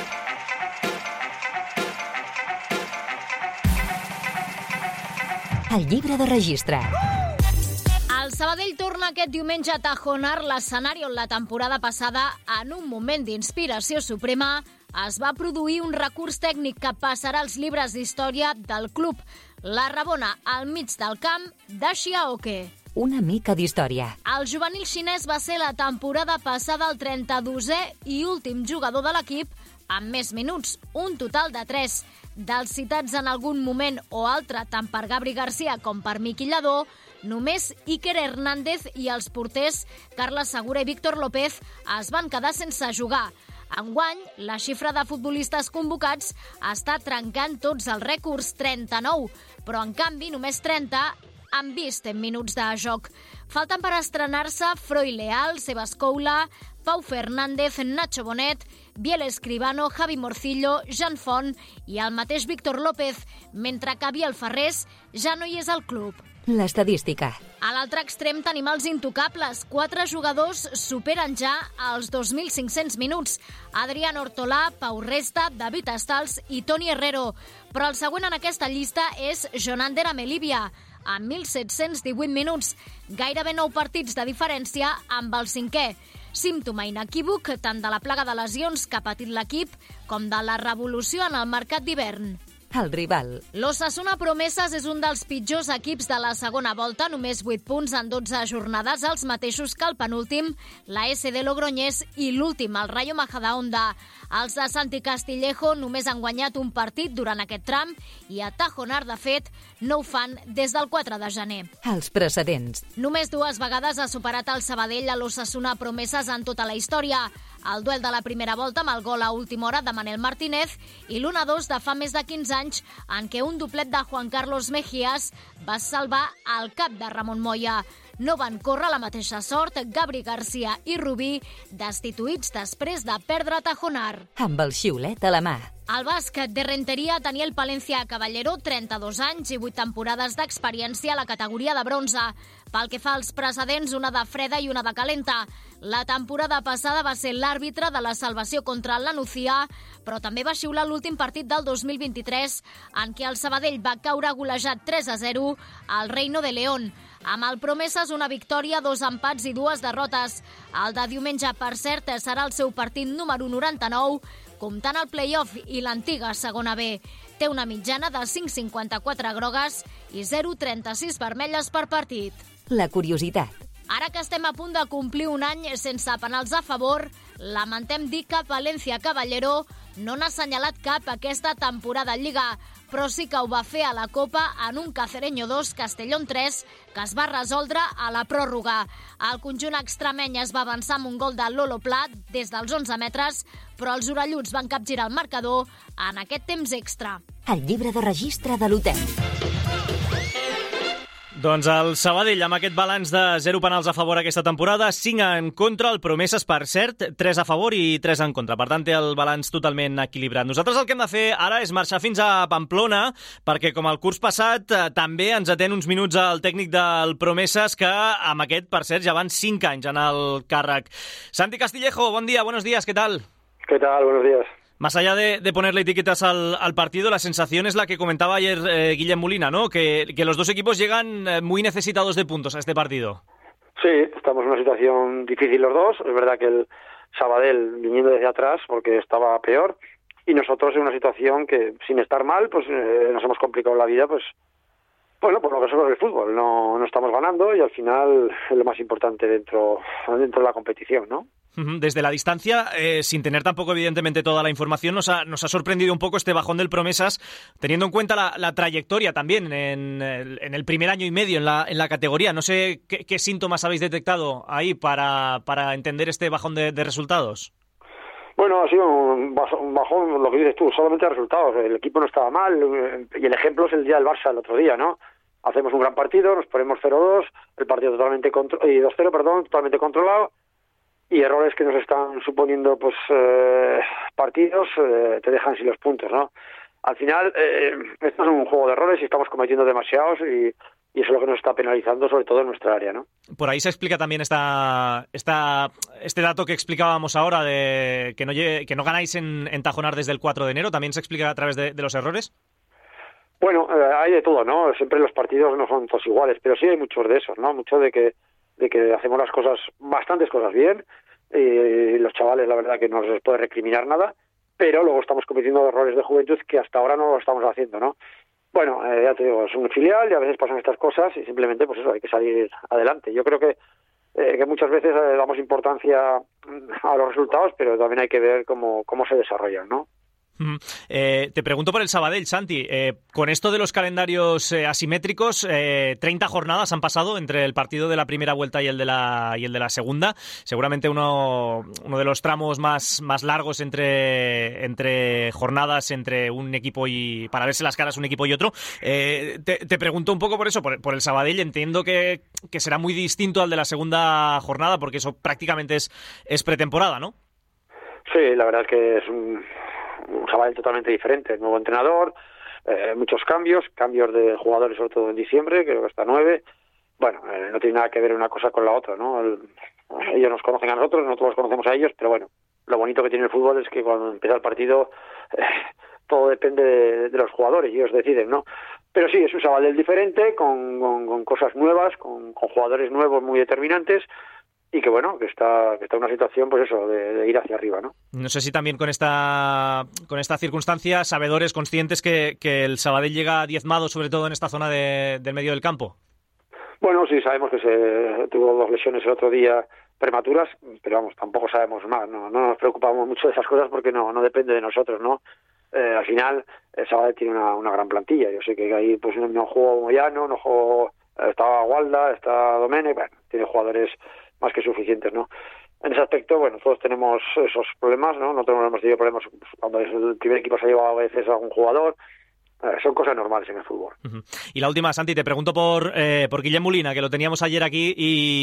El llibre de registre. El Sabadell torna aquest diumenge a Tajonar, l'escenari on la temporada passada, en un moment d'inspiració suprema, es va produir un recurs tècnic que passarà als llibres d'història del club. La Rabona, al mig del camp, de Xiaoke. Una mica d'història. El juvenil xinès va ser la temporada passada el trenta-dosè i últim jugador de l'equip amb més minuts, un total de tres. Dels citats en algun moment o altre, tant per Gabri Garcia com per Miqui Lladó, només Iker Hernández i els porters Carles Segura i Víctor López es van quedar sense jugar. Enguany, la xifra de futbolistes convocats està trencant tots els rècords, trenta-nou, però en canvi només trenta han vist minuts de joc. Falten per estrenar-se Freud Leal, Sebas Coula, Pau Fernández, Nacho Bonet, Biel Escribano, Javi Morcillo, Jan Font i el mateix Víctor López, mentre que Biel Ferrés ja no hi és al club. L'estadística. A l'altre extrem tenim els intocables. Quatre jugadors superen ja els dos mil cinc-cents minuts. Adrián Ortolà, Pau Resta, David Estals i Toni Herrero. Però el següent en aquesta llista és Jonander Amelibia, amb mil set-cents divuit minuts. Gairebé nou partits de diferència amb el cinquè. Símptoma inequívoc tant de la plaga de lesions que ha patit l'equip com de la revolució en el mercat d'hivern. El rival. L'Osasuna Promeses és un dels pitjors equips de la segona volta, només vuit punts en dotze jornades, els mateixos que el penúltim, la S D Logroñés i l'últim, el Rayo Majadahonda. Els de Santi Castillejo només han guanyat un partit durant aquest tram i a Tajonar, de fet, no ho fan des del quatre de gener. Els precedents. Només dues vegades ha superat el Sabadell a l'Osasuna Promeses en tota la història. El duel de la primera volta amb el gol a última hora de Manel Martínez i l'u a dos de fa més de quinze anys en què un doblet de Juan Carlos Mejías va salvar el cap de Ramon Moya. No van córrer la mateixa sort Gabri Garcia i Rubí, destituïts després de perdre a Tajonar. Amb el xiulet a la mà. El bàsquet de Renteria tenia el Palencia Caballero, trenta-dos anys i vuit temporades d'experiència a la categoria de bronze. Pel que fa als precedents, una de freda i una de calenta. La temporada passada va ser l'àrbitre de la salvació contra la Nucía, però també va xiular l'últim partit del dos mil vint-i-tres, en què el Sabadell va caure golejat tres a zero al Reino de León. Amb el Promeses, una victòria, dos empats i dues derrotes. El de diumenge, per cert, serà el seu partit número noranta-nou, comptant el play-off i l'antiga segona B. Té una mitjana de cinc coma cinquanta-quatre grogues i zero coma trenta-sis vermelles per partit. La curiositat. Ara que estem a punt de complir un any sense penals a favor, lamentem dir que Palencia Caballero no n'ha assenyalat cap aquesta temporada en Lliga, però sí que ho va fer a la Copa en un Cacereño dos, Castellón tres, que es va resoldre a la pròrroga. El conjunt extremeny es va avançar amb un gol de Lolo Plat des dels onze metres, però els orelluts van capgirar el marcador en aquest temps extra. El llibre de registre de l'hotel. Doncs el Sabadell, amb aquest balanç de zero penals a favor aquesta temporada, cinc en contra, el Promeses, per cert, tres a favor i tres en contra. Per tant, té el balanç totalment equilibrat. Nosaltres el que hem de fer ara és marxar fins a Pamplona, perquè com el curs passat eh, també ens atén uns minuts el tècnic del Promeses, que amb aquest, per cert, ja van cinc anys en el càrrec. Santi Castillejo, bon dia, buenos días, ¿qué tal? ¿Qué tal? Buenos días. Más allá de, de ponerle etiquetas al, al partido, la sensación es la que comentaba ayer eh, Guillem Molina, ¿no? Que, que los dos equipos llegan eh, muy necesitados de puntos a este partido. Sí, estamos en una situación difícil los dos. Es verdad que el Sabadell viniendo desde atrás porque estaba peor y nosotros en una situación que sin estar mal, pues eh, nos hemos complicado la vida, pues bueno, por lo que somos el fútbol. No, no estamos ganando y al final es lo más importante dentro, dentro de la competición, ¿no? Desde la distancia, eh, sin tener tampoco evidentemente toda la información, nos ha, nos ha sorprendido un poco este bajón del Promesas, teniendo en cuenta la, la trayectoria también en el, en el primer año y medio en la, en la categoría. No sé qué, qué síntomas habéis detectado ahí para, para entender este bajón de, de resultados. Bueno, ha sido un bajón, lo que dices tú, solamente de resultados. El equipo no estaba mal y el ejemplo es el día del Barça el otro día, ¿no? Hacemos un gran partido, nos ponemos cero dos, el partido totalmente contro- y dos cero, perdón, totalmente controlado. Y errores que nos están suponiendo pues eh, partidos eh, te dejan sin los puntos, ¿no? Al final, eh, esto es un juego de errores y estamos cometiendo demasiados y, y eso es lo que nos está penalizando, sobre todo en nuestra área, ¿no? Por ahí se explica también esta, esta, este dato que explicábamos ahora de que no, llegue, que no ganáis en, en Tajonar desde el cuatro de enero. ¿También se explica a través de, de los errores? Bueno, eh, hay de todo, ¿no? Siempre los partidos no son todos iguales, pero sí hay muchos de esos, ¿no? Mucho de que de que hacemos las cosas, bastantes cosas bien, y los chavales la verdad que no les puede recriminar nada, pero luego estamos cometiendo errores de juventud que hasta ahora no lo estamos haciendo, ¿no? Bueno, eh, ya te digo, es un filial y a veces pasan estas cosas y simplemente pues eso, hay que salir adelante. Yo creo que eh, que muchas veces eh, damos importancia a los resultados, pero también hay que ver cómo, cómo se desarrollan, ¿no? Mm. Eh, te pregunto por el Sabadell, Santi. Eh, con esto de los calendarios eh, asimétricos, eh, treinta jornadas han pasado entre el partido de la primera vuelta y el de la, y el de la segunda. Seguramente uno, uno de los tramos más, más largos entre, entre jornadas, entre un equipo y para verse las caras un equipo y otro. Eh, te, te pregunto un poco por eso, por, por el Sabadell. Entiendo que, que será muy distinto al de la segunda jornada, porque eso prácticamente es, es pretemporada, ¿no? Sí, la verdad es que es un, un Sabadell totalmente diferente. Nuevo entrenador, eh, muchos cambios, cambios de jugadores sobre todo en diciembre, creo que hasta nueve. Bueno, eh, no tiene nada que ver una cosa con la otra, ¿no? El, ellos nos conocen a nosotros, nosotros los conocemos a ellos, pero bueno, lo bonito que tiene el fútbol es que cuando empieza el partido eh, todo depende de, de los jugadores y ellos deciden, ¿no? Pero sí, es un Sabadell diferente, con, con, con cosas nuevas, con, con jugadores nuevos muy determinantes, y que bueno, que está que está en una situación, pues eso, de, de ir hacia arriba, ¿no? No sé si también con esta con esta circunstancia, sabedores, conscientes que, que el Sabadell llega diezmado, sobre todo en esta zona de, del medio del campo. Bueno, sí, sabemos que se tuvo dos lesiones el otro día prematuras, pero vamos, tampoco sabemos más, no, no nos preocupamos mucho de esas cosas porque no, no depende de nosotros, ¿no? Eh, al final, el Sabadell tiene una, una gran plantilla. Yo sé que ahí pues no jugó Moyano, no jugó, estaba Walda, está Domene, bueno, tiene jugadores más que suficientes, ¿no? En ese aspecto, bueno, todos tenemos esos problemas, ¿no? Nosotros hemos tenido problemas cuando el primer equipo se ha llevado a veces a algún jugador. Eh, son cosas normales en el fútbol. Uh-huh. Y la última, Santi, te pregunto por eh, por Guillem Molina, que lo teníamos ayer aquí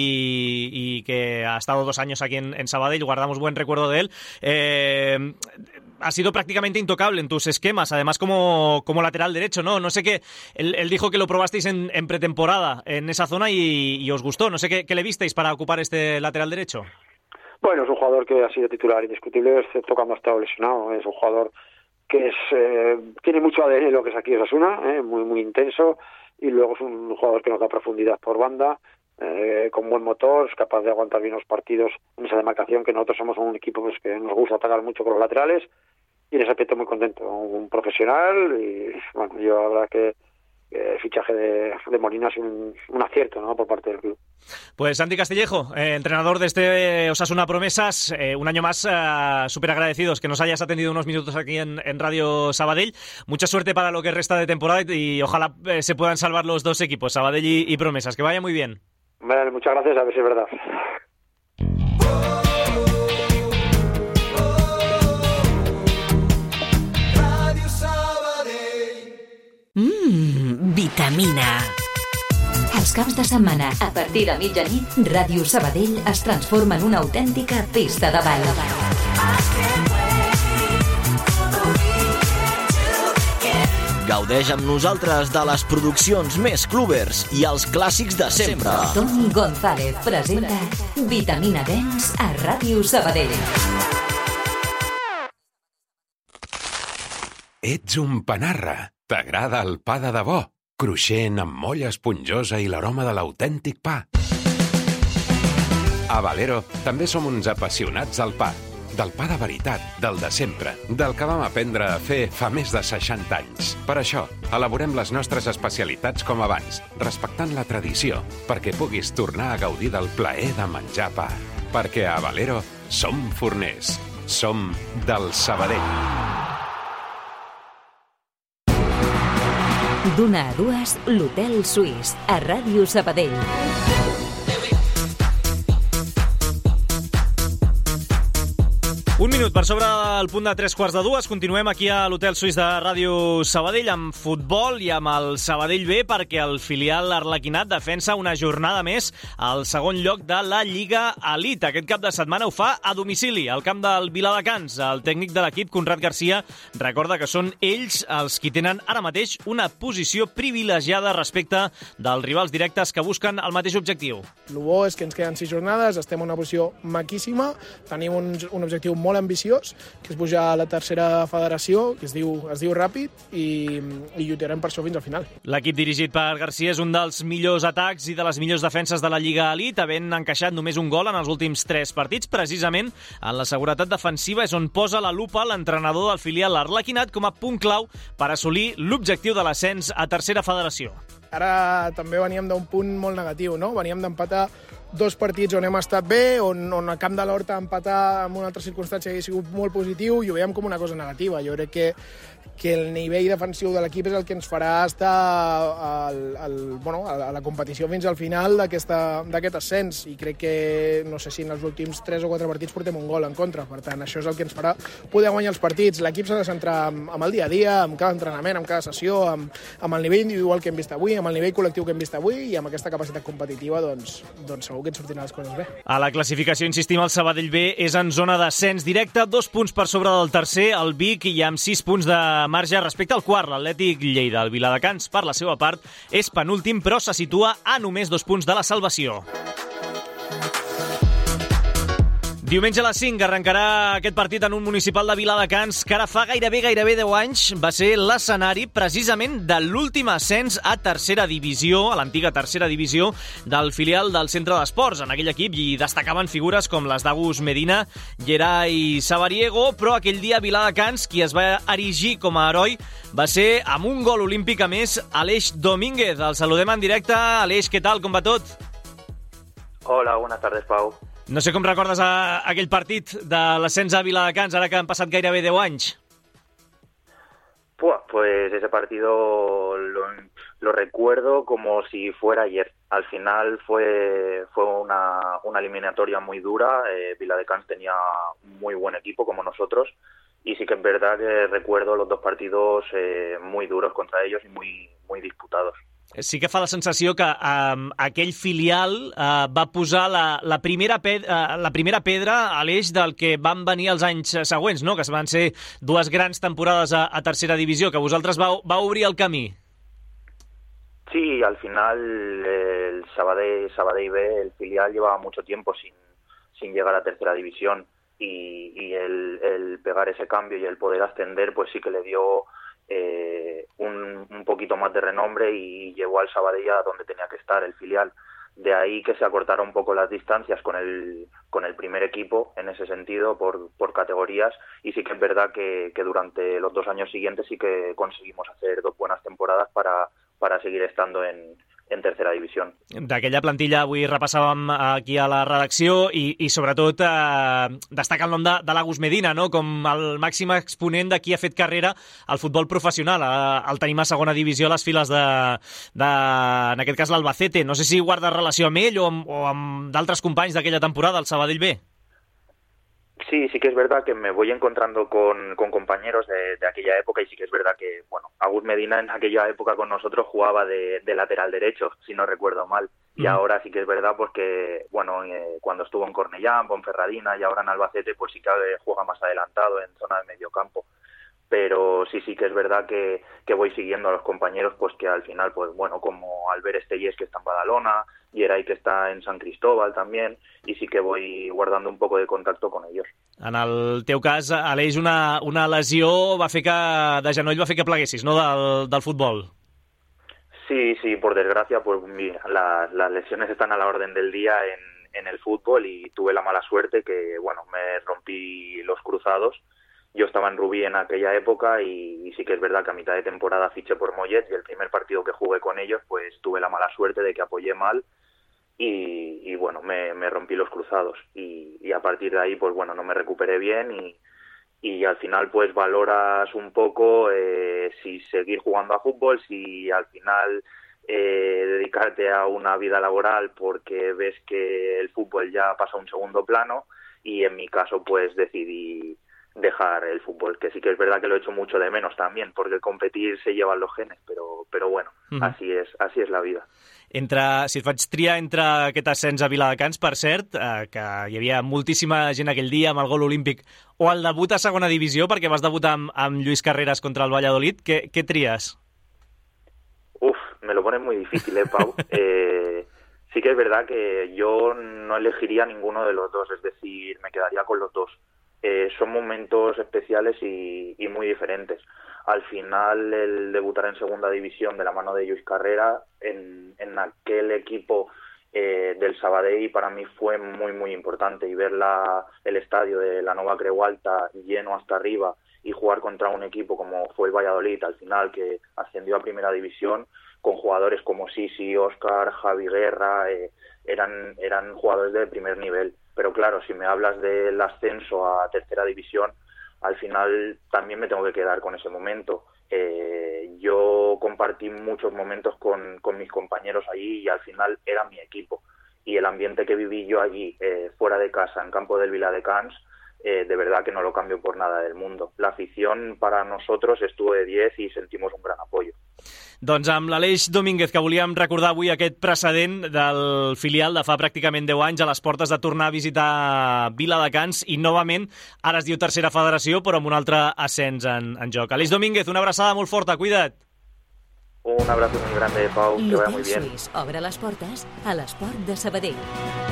y, y que ha estado dos años aquí en, en Sabadell, guardamos buen recuerdo de él. Eh, ha sido prácticamente intocable en tus esquemas, además como, como lateral derecho, ¿no? No sé qué, él, él dijo que lo probasteis en, en pretemporada en esa zona y, y os gustó. No sé qué, qué le visteis para ocupar este lateral derecho. Bueno, es un jugador que ha sido titular indiscutible, excepto cuando ha estado lesionado. Es un jugador que es eh, tiene mucho A D N lo que es aquí Osasuna, eh, muy muy intenso, y luego es un jugador que nos da profundidad por banda, eh, con buen motor, es capaz de aguantar bien los partidos en esa demarcación, que nosotros somos un equipo pues que nos gusta atacar mucho con los laterales, y en ese aspecto muy contento, un profesional, y bueno, yo la verdad que el fichaje de, de Molina es un, un acierto, ¿no?, por parte del club. Pues Santi Castillejo, eh, entrenador de este Osasuna Promesas, eh, un año más eh, súper agradecidos que nos hayas atendido unos minutos aquí en, en Radio Sabadell. Mucha suerte para lo que resta de temporada y ojalá eh, se puedan salvar los dos equipos, Sabadell y, y Promesas. Que vaya muy bien. Bueno, muchas gracias, a ver si es verdad. Mmm, vitamina. Els caps de setmana, a partir de mitjanit, Ràdio Sabadell es transforma en una autèntica pista de ball. Gaudeix amb nosaltres de les produccions més clubbers i els clàssics de sempre. Toni González presenta Vitamina Dance a Ràdio Sabadell. Ets un panarra. T'agrada el pa de debò, cruixent amb molla esponjosa i l'aroma de l'autèntic pa. A Valero també som uns apassionats del pa, del pa de veritat, del de sempre, del que vam aprendre a fer fa més de seixanta anys. Per això, elaborem les nostres especialitats com abans, respectant la tradició, perquè puguis tornar a gaudir del plaer de menjar pa. Perquè a Valero som forners, som del Sabadell. D'una a dues, l'Hotel Suís, a Ràdio Sabadell. Un minut per sobre el punt de tres quarts de dues. Continuem aquí a l'Hotel Suís de Ràdio Sabadell amb futbol i amb el Sabadell B, perquè el filial arlequinat defensa una jornada més al segon lloc de la Lliga Elite. Aquest cap de setmana ho fa a domicili, al camp del Viladecans. El tècnic de l'equip, Conrad Garcia, recorda que són ells els qui tenen ara mateix una posició privilegiada respecte dels rivals directes que busquen el mateix objectiu. El bo és que ens queden sis jornades, estem en una posició maquíssima, tenim un, un objectiu molt ambiciós, que és pujar a la tercera federació, que es diu, es diu Ràpid, i, i lluitarem per això fins al final. L'equip dirigit per Garcia és un dels millors atacs i de les millors defenses de la Lliga Elite, havent encaixat només un gol en els últims tres partits. Precisament en la seguretat defensiva és on posa la lupa l'entrenador del filial arlequinat com a punt clau per assolir l'objectiu de l'ascens a tercera federació. ara també veníem d'un punt molt negatiu, no? Veníem d'empatar dos partits on hem estat bé, on, on a Camp de l'Horta empatar en una altra circumstància hauria sigut molt positiu, i ho veiem com una cosa negativa. Jo crec que que el nivell defensiu de l'equip és el que ens farà estar al, al, bueno, a la competició fins al final d'aquest ascens, i crec que no sé si en els últims tres o quatre partits portem un gol en contra, per tant això és el que ens farà poder guanyar els partits. L'equip s'ha de centrar amb, amb el dia a dia, amb cada entrenament, amb cada sessió, amb, amb el nivell individual que hem vist avui, amb el nivell col·lectiu que hem vist avui, i amb aquesta capacitat competitiva doncs, doncs segur que ens sortiran les coses bé. A la classificació, insistim, el Sabadell B és en zona d'ascens directe, dos punts per sobre del tercer, el Vic, i amb sis punts de marge respecte al quart, l'Atlètic Lleida. El Viladecans, per la seva part, és penúltim, però se situa a només dos punts de la salvació. Diumenge a les cinc arrencarà aquest partit en un municipal de Viladecans que ara fa gairebé gairebé deu anys va ser l'escenari precisament de l'últim ascens a tercera divisió, a l'antiga tercera divisió del filial del Centre d'Esports. En aquell equip hi destacaven figures com les d'Agus Medina, Gerai Sabariego, però aquell dia a Viladecans qui es va erigir com a heroi va ser amb un gol olímpic a més Aleix Domínguez. El saludem en directe. Aleix, què tal? Com va tot? Hola, buenas tardes, Pau. No sé com recordes a, aquell partit de l'ascens a Viladecans, ara que han passat gairebé deu anys. Pues, pues ese partido lo, lo recuerdo como si fuera ayer. Al final fue, fue una, una eliminatoria muy dura. Eh, Viladecans tenía un muy buen equipo como nosotros, y sí que es verdad que recuerdo los dos partidos eh, muy duros contra ellos y muy, muy disputados. Sí que fa la sensació que um, aquell filial uh, va posar la, la, primera pedra, uh, la primera pedra a l'eix del que van venir els anys següents, no? Que van ser dues grans temporades a, a tercera divisió, que vosaltres vau, vau obrir el camí. Sí, al final el Sabadell, Sabadell B, el filial, llevaba mucho tiempo sin, sin llegar a tercera división, y, y el, el pegar ese cambio y el poder ascender pues sí que le dio Eh, un, un poquito más de renombre y llevó al Sabadell a donde tenía que estar, el filial. De ahí que se acortaron un poco las distancias con el, con el primer equipo en ese sentido, por, por categorías, y sí que es verdad que, que durante los dos años siguientes sí que conseguimos hacer dos buenas temporadas para, para seguir estando en, en tercera divisió. D'aquella plantilla avui repassàvem aquí a la redacció i, i sobretot eh, destaca el nom de, de l'Agus Medina, no? Com el màxim exponent de qui ha fet carrera al futbol professional. Eh, el tenim a segona divisió a les files de, de en aquest cas, l'Albacete. No sé si guarda relació amb ell o amb, o amb d'altres companys d'aquella temporada, el Sabadell B. Sí, sí que es verdad que me voy encontrando con, con compañeros de, de aquella época, y sí que es verdad que, bueno, Agus Medina en aquella época con nosotros jugaba de, de lateral derecho, si no recuerdo mal. Y mm. ahora sí que es verdad pues que, bueno, eh, cuando estuvo en Cornellá, en Ponferradina y ahora en Albacete, pues sí que juega más adelantado en zona de medio campo. Pero sí, sí que es verdad que, que voy siguiendo a los compañeros, pues que al final, pues bueno, como Albert Estellés, que está en Badalona, Gerai, que està en Sant Cristóbal també, i sí que voy guardando un poco de contacto con ellos. En el teu cas, Aleix, una, una lesió va fer que, de genoll va fer que pleguessis, no?, del, del futbol. Sí, sí, por desgracia, pues mira, las, las lesiones están a la orden del día en, en el fútbol, y tuve la mala suerte que, bueno, me rompí los cruzados. Yo estaba en Rubí en aquella época, y, y sí que es verdad que a mitad de temporada fiché por Mollet, y el primer partido que jugué con ellos pues tuve la mala suerte de que apoyé mal y, y bueno, me, me rompí los cruzados, y, y a partir de ahí pues bueno, no me recuperé bien, y, y al final pues valoras un poco eh, si seguir jugando a fútbol, si al final eh, dedicarte a una vida laboral, porque ves que el fútbol ya pasa a un segundo plano, y en mi caso pues decidí dejar el fútbol, que sí que es verdad que lo he hecho mucho de menos también, porque competir se llevan los genes, pero, pero bueno, mm. así es, así es la vida. Entre, si et faig triar entre aquest ascens a Viladecans, per cert, eh, que hi havia moltíssima gent aquell dia amb el gol olímpic, o el debut a segona divisió, perquè vas debutar amb, amb Lluís Carreras contra el Valladolid, què, què tries? Uf, me lo pones muy difícil, eh, Pau. eh, sí que es verdad que yo no elegiría ninguno de los dos, es decir, me quedaría con los dos. Eh, son momentos especiales y, y muy diferentes. Al final, el debutar en segunda división de la mano de Lluís Carrera en, en aquel equipo eh, del Sabadell, para mí fue muy muy importante, y ver la, el estadio de la Nova Creu Alta lleno hasta arriba y jugar contra un equipo como fue el Valladolid al final, que ascendió a primera división, con jugadores como Sisi, Óscar, Javi Guerra, eh, eran, eran jugadores de primer nivel. Pero claro, si me hablas del ascenso a tercera división, al final también me tengo que quedar con ese momento. Eh, yo compartí muchos momentos con, con mis compañeros allí y al final era mi equipo. Y el ambiente que viví yo allí, eh, fuera de casa, en campo del Viladecans, eh, de verdad que no lo cambio por nada del mundo. La afición para nosotros estuvo de diez y sentimos un gran apoyo. Doncs amb l'Aleix Domínguez, que volíem recordar avui aquest precedent del filial de fa pràcticament deu anys a les portes de tornar a visitar Viladecans i novament, ara es diu tercera federació, però amb un altre ascens en, en joc. Aleix Domínguez, una abraçada molt forta, cuida't. Un abrazo muy grande, Pau, que vaya muy bien. L'Hotel Suís obre les portes a l'esport de Sabadell.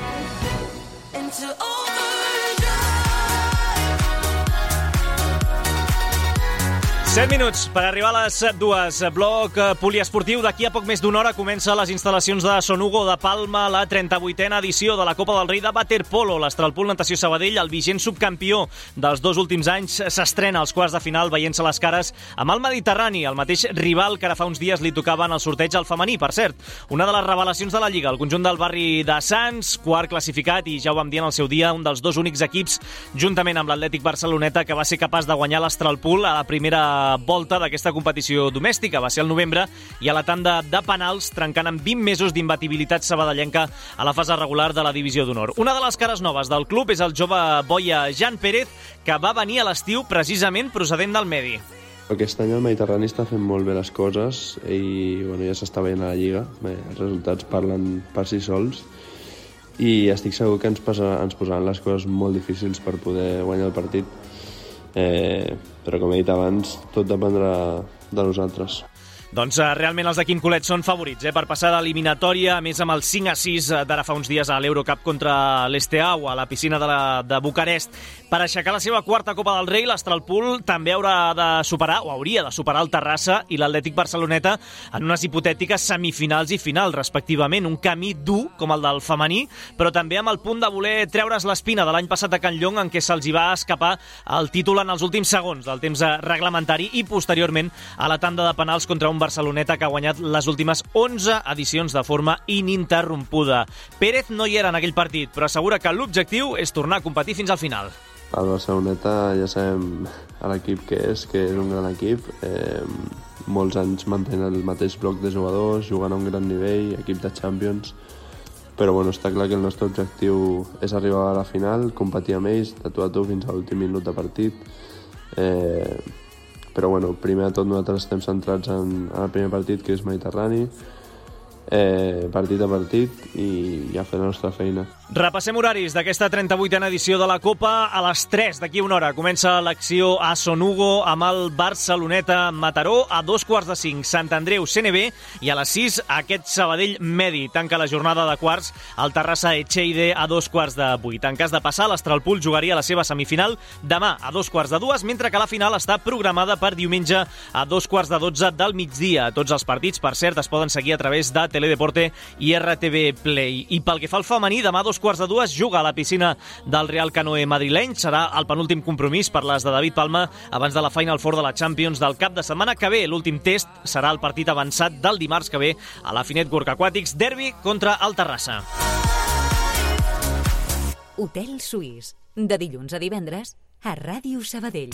set minuts per arribar a les dues. Bloc poliesportiu. D'aquí a poc més d'una hora comença les instal·lacions de Son Hugo de Palma, la trenta-vuitena edició de la Copa del Rei de Waterpolo. L'Astralpool Natació Sabadell, el vigent subcampió dels dos últims anys, s'estrena als quarts de final veient-se les cares amb el Mediterrani, el mateix rival que ara fa uns dies li tocava en el sorteig al femení, per cert. Una de les revelacions de la Lliga, el conjunt del barri de Sants, quart classificat, i ja ho vam dir en el seu dia, un dels dos únics equips, juntament amb l'Atlètic Barceloneta, que va ser capaç de guanyar l'Astralpool a la primera volta d'aquesta competició domèstica. Va ser al novembre i a la tanda de penals, trencant amb vint mesos d'imbatibilitat sabadellenca a la fase regular de la divisió d'honor. Una de les cares noves del club és el jove boia Jan Pérez, que va venir a l'estiu precisament procedent del Medi. Aquest any el Mediterrani està fent molt bé les coses i bueno, ja s'està veient a la Lliga. Bé, els resultats parlen per si sols i estic segur que ens, passa, ens posaran les coses molt difícils per poder guanyar el partit. Eh, però com he dit abans, tot dependrà de nosaltres. Doncs uh, realment els de Quim Colet són favorits eh, per passar d'eliminatòria, a més amb el cinc a sis d'ara fa uns dies a l'Eurocup contra l'Esteau, a la piscina de, la, de Bucarest. Per aixecar la seva quarta Copa del Rei, l'Astralpool també haurà de superar, o hauria de superar el Terrassa i l'Atlètic Barceloneta en unes hipotètiques semifinals i finals, respectivament. Un camí dur, com el del femení, però també amb el punt de voler treure's l'espina de l'any passat a Can Llong, en què se'ls hi va escapar el títol en els últims segons del temps reglamentari i posteriorment a la tanda de penals contra un Barceloneta que ha guanyat les últimes onze edicions de forma ininterrompuda. Pérez no hi era en aquell partit, però assegura que l'objectiu és tornar a competir fins al final. El Barceloneta ja sabem l'equip que és, que és un gran equip. Eh, molts anys mantenen el mateix bloc de jugadors, jugant a un gran nivell, equip de Champions. Però bueno, està clar que el nostre objectiu és arribar a la final, competir amb ells, de tu a tu fins a l'últim minut de partit. Eh, Però bueno, primer de tot nosaltres estem centrats en, en el primer partit, que és Mediterrani, eh, partit a partit, i ja fer la nostra feina. Repassem horaris d'aquesta trenta-vuitena edició de la Copa. A les tres d'aquí una hora comença l'acció a Son Hugo amb el Barceloneta Mataró. A dos quarts de cinc Sant Andreu C N B i a les sis aquest Sabadell Medi. Tanca la jornada de quarts el Terrassa Echeide a dos quarts de vuit. En cas de passar, l'Astralpool jugaria la seva semifinal demà a dos quarts de dues, mentre que la final està programada per diumenge a dos quarts de dotze del migdia. Tots els partits, per cert, es poden seguir a través de Teledeporte i R T V Play. I pel que fa al femení, demà a dos quarts de dues juga a la piscina del Real Canoe madrileny. Serà el penúltim compromís per les de David Palma abans de la Final Four de la Champions del cap de setmana que ve. L'últim test serà el partit avançat del dimarts que ve a la Finet Work Aquatics, derbi contra el Terrassa. Hotel Suís, de dilluns a divendres a Ràdio Sabadell.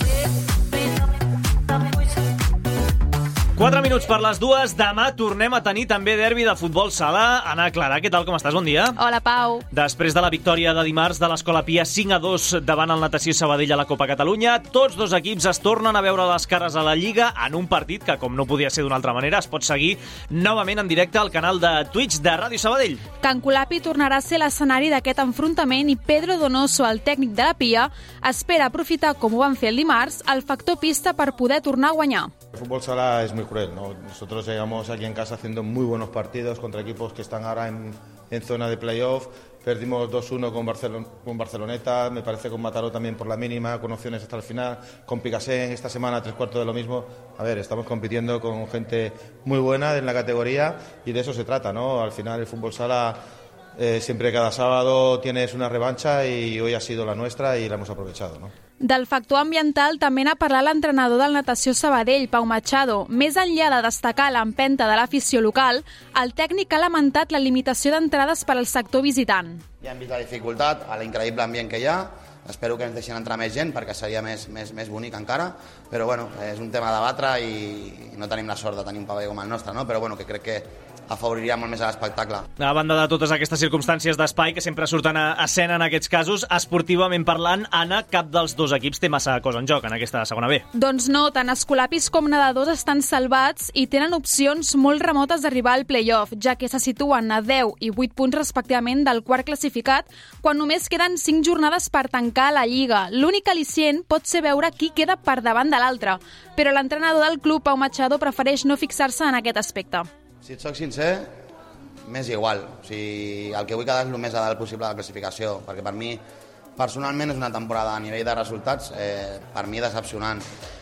Quatre minuts per les dues. Demà tornem a tenir també derbi de futbol sala. Anna Clara, què tal, com estàs? Bon dia. Hola, Pau. Després de la victòria de dimarts de l'Escola Pia cinc a dos davant el Natació Sabadell a la Copa Catalunya, tots dos equips es tornen a veure les cares a la Lliga en un partit que, com no podia ser d'una altra manera, es pot seguir novament en directe al canal de Twitch de Ràdio Sabadell. Can Colapi tornarà a ser l'escenari d'aquest enfrontament i Pedro Donoso, el tècnic de la Pia, espera aprofitar, com ho van fer el dimarts, el factor pista per poder tornar a guanyar. El fútbol sala es muy cruel, ¿no? Nosotros llegamos aquí en casa haciendo muy buenos partidos contra equipos que están ahora en, en zona de playoff. Perdimos dos uno con, Barcelon- con Barceloneta, me parece con Mataró también por la mínima, con opciones hasta el final, con Picassent esta semana tres cuartos de lo mismo. A ver, estamos compitiendo con gente muy buena en la categoría y de eso se trata, ¿no? Al final el fútbol sala eh, siempre cada sábado tienes una revancha y hoy ha sido la nuestra y la hemos aprovechado, ¿no? Del factor ambiental també n'ha parlat l'entrenador del Natació Sabadell, Pau Machado. Més enllà de destacar l'empenta de l'afició local, el tècnic ha lamentat la limitació d'entrades per al sector visitant. Ja hem vist la dificultat, l'increïble ambient que hi ha. Espero que ens deixin entrar més gent perquè seria més, més, més bonic encara, però bueno, és un tema a debatre i no tenim la sort de tenir un pavelló com el nostre, no? Però bueno, que crec que afavoriria molt més l'espectacle. A banda de totes aquestes circumstàncies d'espai que sempre surten a escena en aquests casos, esportivament parlant, Anna, cap dels dos equips té massa cosa en joc en aquesta segona B. Doncs no, tant escolapis com nedadors estan salvats i tenen opcions molt remotes d'arribar al play-off, ja que se situen a deu i vuit punts respectivament del quart classificat, quan només queden cinc jornades per tancar la Lliga. L'únic al·licient pot ser veure qui queda per davant de l'altre, però l'entrenador del club, Pau Machado, prefereix no fixar-se en aquest aspecte. Si et soc sincer, m'és igual. O sigui, el que vull quedar és el més a dalt possible de la classificació, perquè per mi, personalment, és una temporada a nivell de resultats, eh, per mi decepcionant.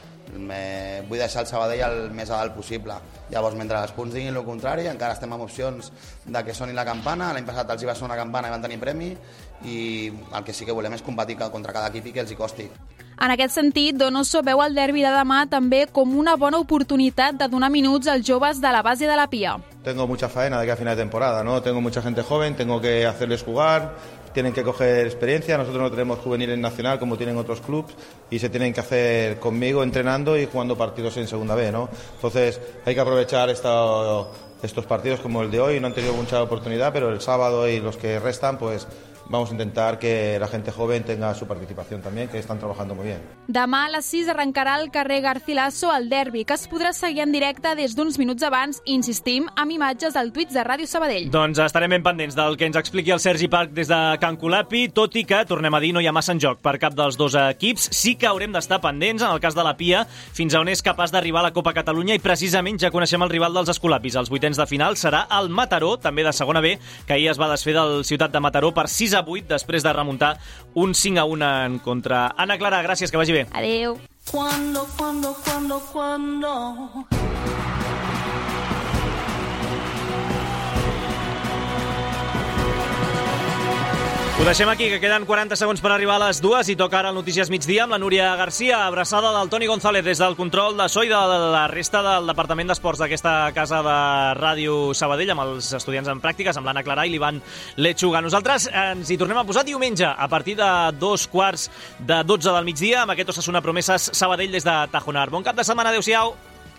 Me... Vull deixar el Sabadell el més a dalt possible. Llavors, mentre els punts diguin el contrari, encara estem amb opcions de que soni la campana. L'any passat els hi va sonar una campana i van tenir premi, i el que sí que volem és competir contra cada equip i que els hi costi. En aquest sentit, Donoso veu el derbi de demà també com una bona oportunitat de donar minuts als joves de la base de la Pia. Tengo mucha faena de aquí a final de temporada, ¿no? Tengo mucha gente joven, tengo que hacerles jugar, tienen que coger experiencia. Nosotros no tenemos juveniles nacional como tienen otros clubes y se tienen que hacer conmigo entrenando y jugando partidos en segunda B, ¿no? Entonces hay que aprovechar esta, estos partidos como el de hoy. No han tenido mucha oportunidad, pero el sábado y los que restan, pues vamos a intentar que la gente joven tenga su participación también, que están trabajando muy bien. Demà a les sis arrencarà al carrer Garcilaso el derbi, que es podrà seguir en directe des d'uns minuts abans, insistim, amb imatges al tuit de Ràdio Sabadell. Doncs estarem ben pendents del que ens expliqui el Sergi Parc des de Can Colapi, tot i que, tornem a dir, no hi ha massa en joc per cap dels dos equips. Sí que haurem d'estar pendents, en el cas de la Pia, fins a on és capaç d'arribar a la Copa Catalunya, i precisament ja coneixem el rival dels escolapis. Els vuitens de final serà el Mataró, també de segona B, que ahir es va desfer del Ciutat de Mataró per sis a vuit, després de remuntar un cinc a un en contra. Anna Clara, gràcies, que vagi bé. Adéu. Cuando, cuando, cuando, cuando... Ho deixem aquí, que queden quaranta segons per arribar a les dues i toca ara el Notícies Migdia amb la Núria Garcia. Abraçada del Toni González des del control de so i de la resta del Departament d'Esports d'aquesta casa de Ràdio Sabadell, amb els estudiants en pràctiques, amb l'Anna Clara i l'Ivan Lechuga. Nosaltres ens hi tornem a posar diumenge a partir de dos quarts de dotze del migdia amb aquest Osasuna Promeses Sabadell des de Tajonar. Bon cap de setmana, adeu-siau.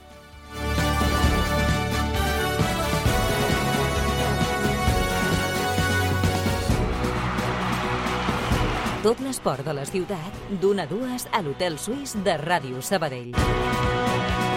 Tot l'esport de la ciutat, d'una a dues a l'Hotel Suís de Ràdio Sabadell.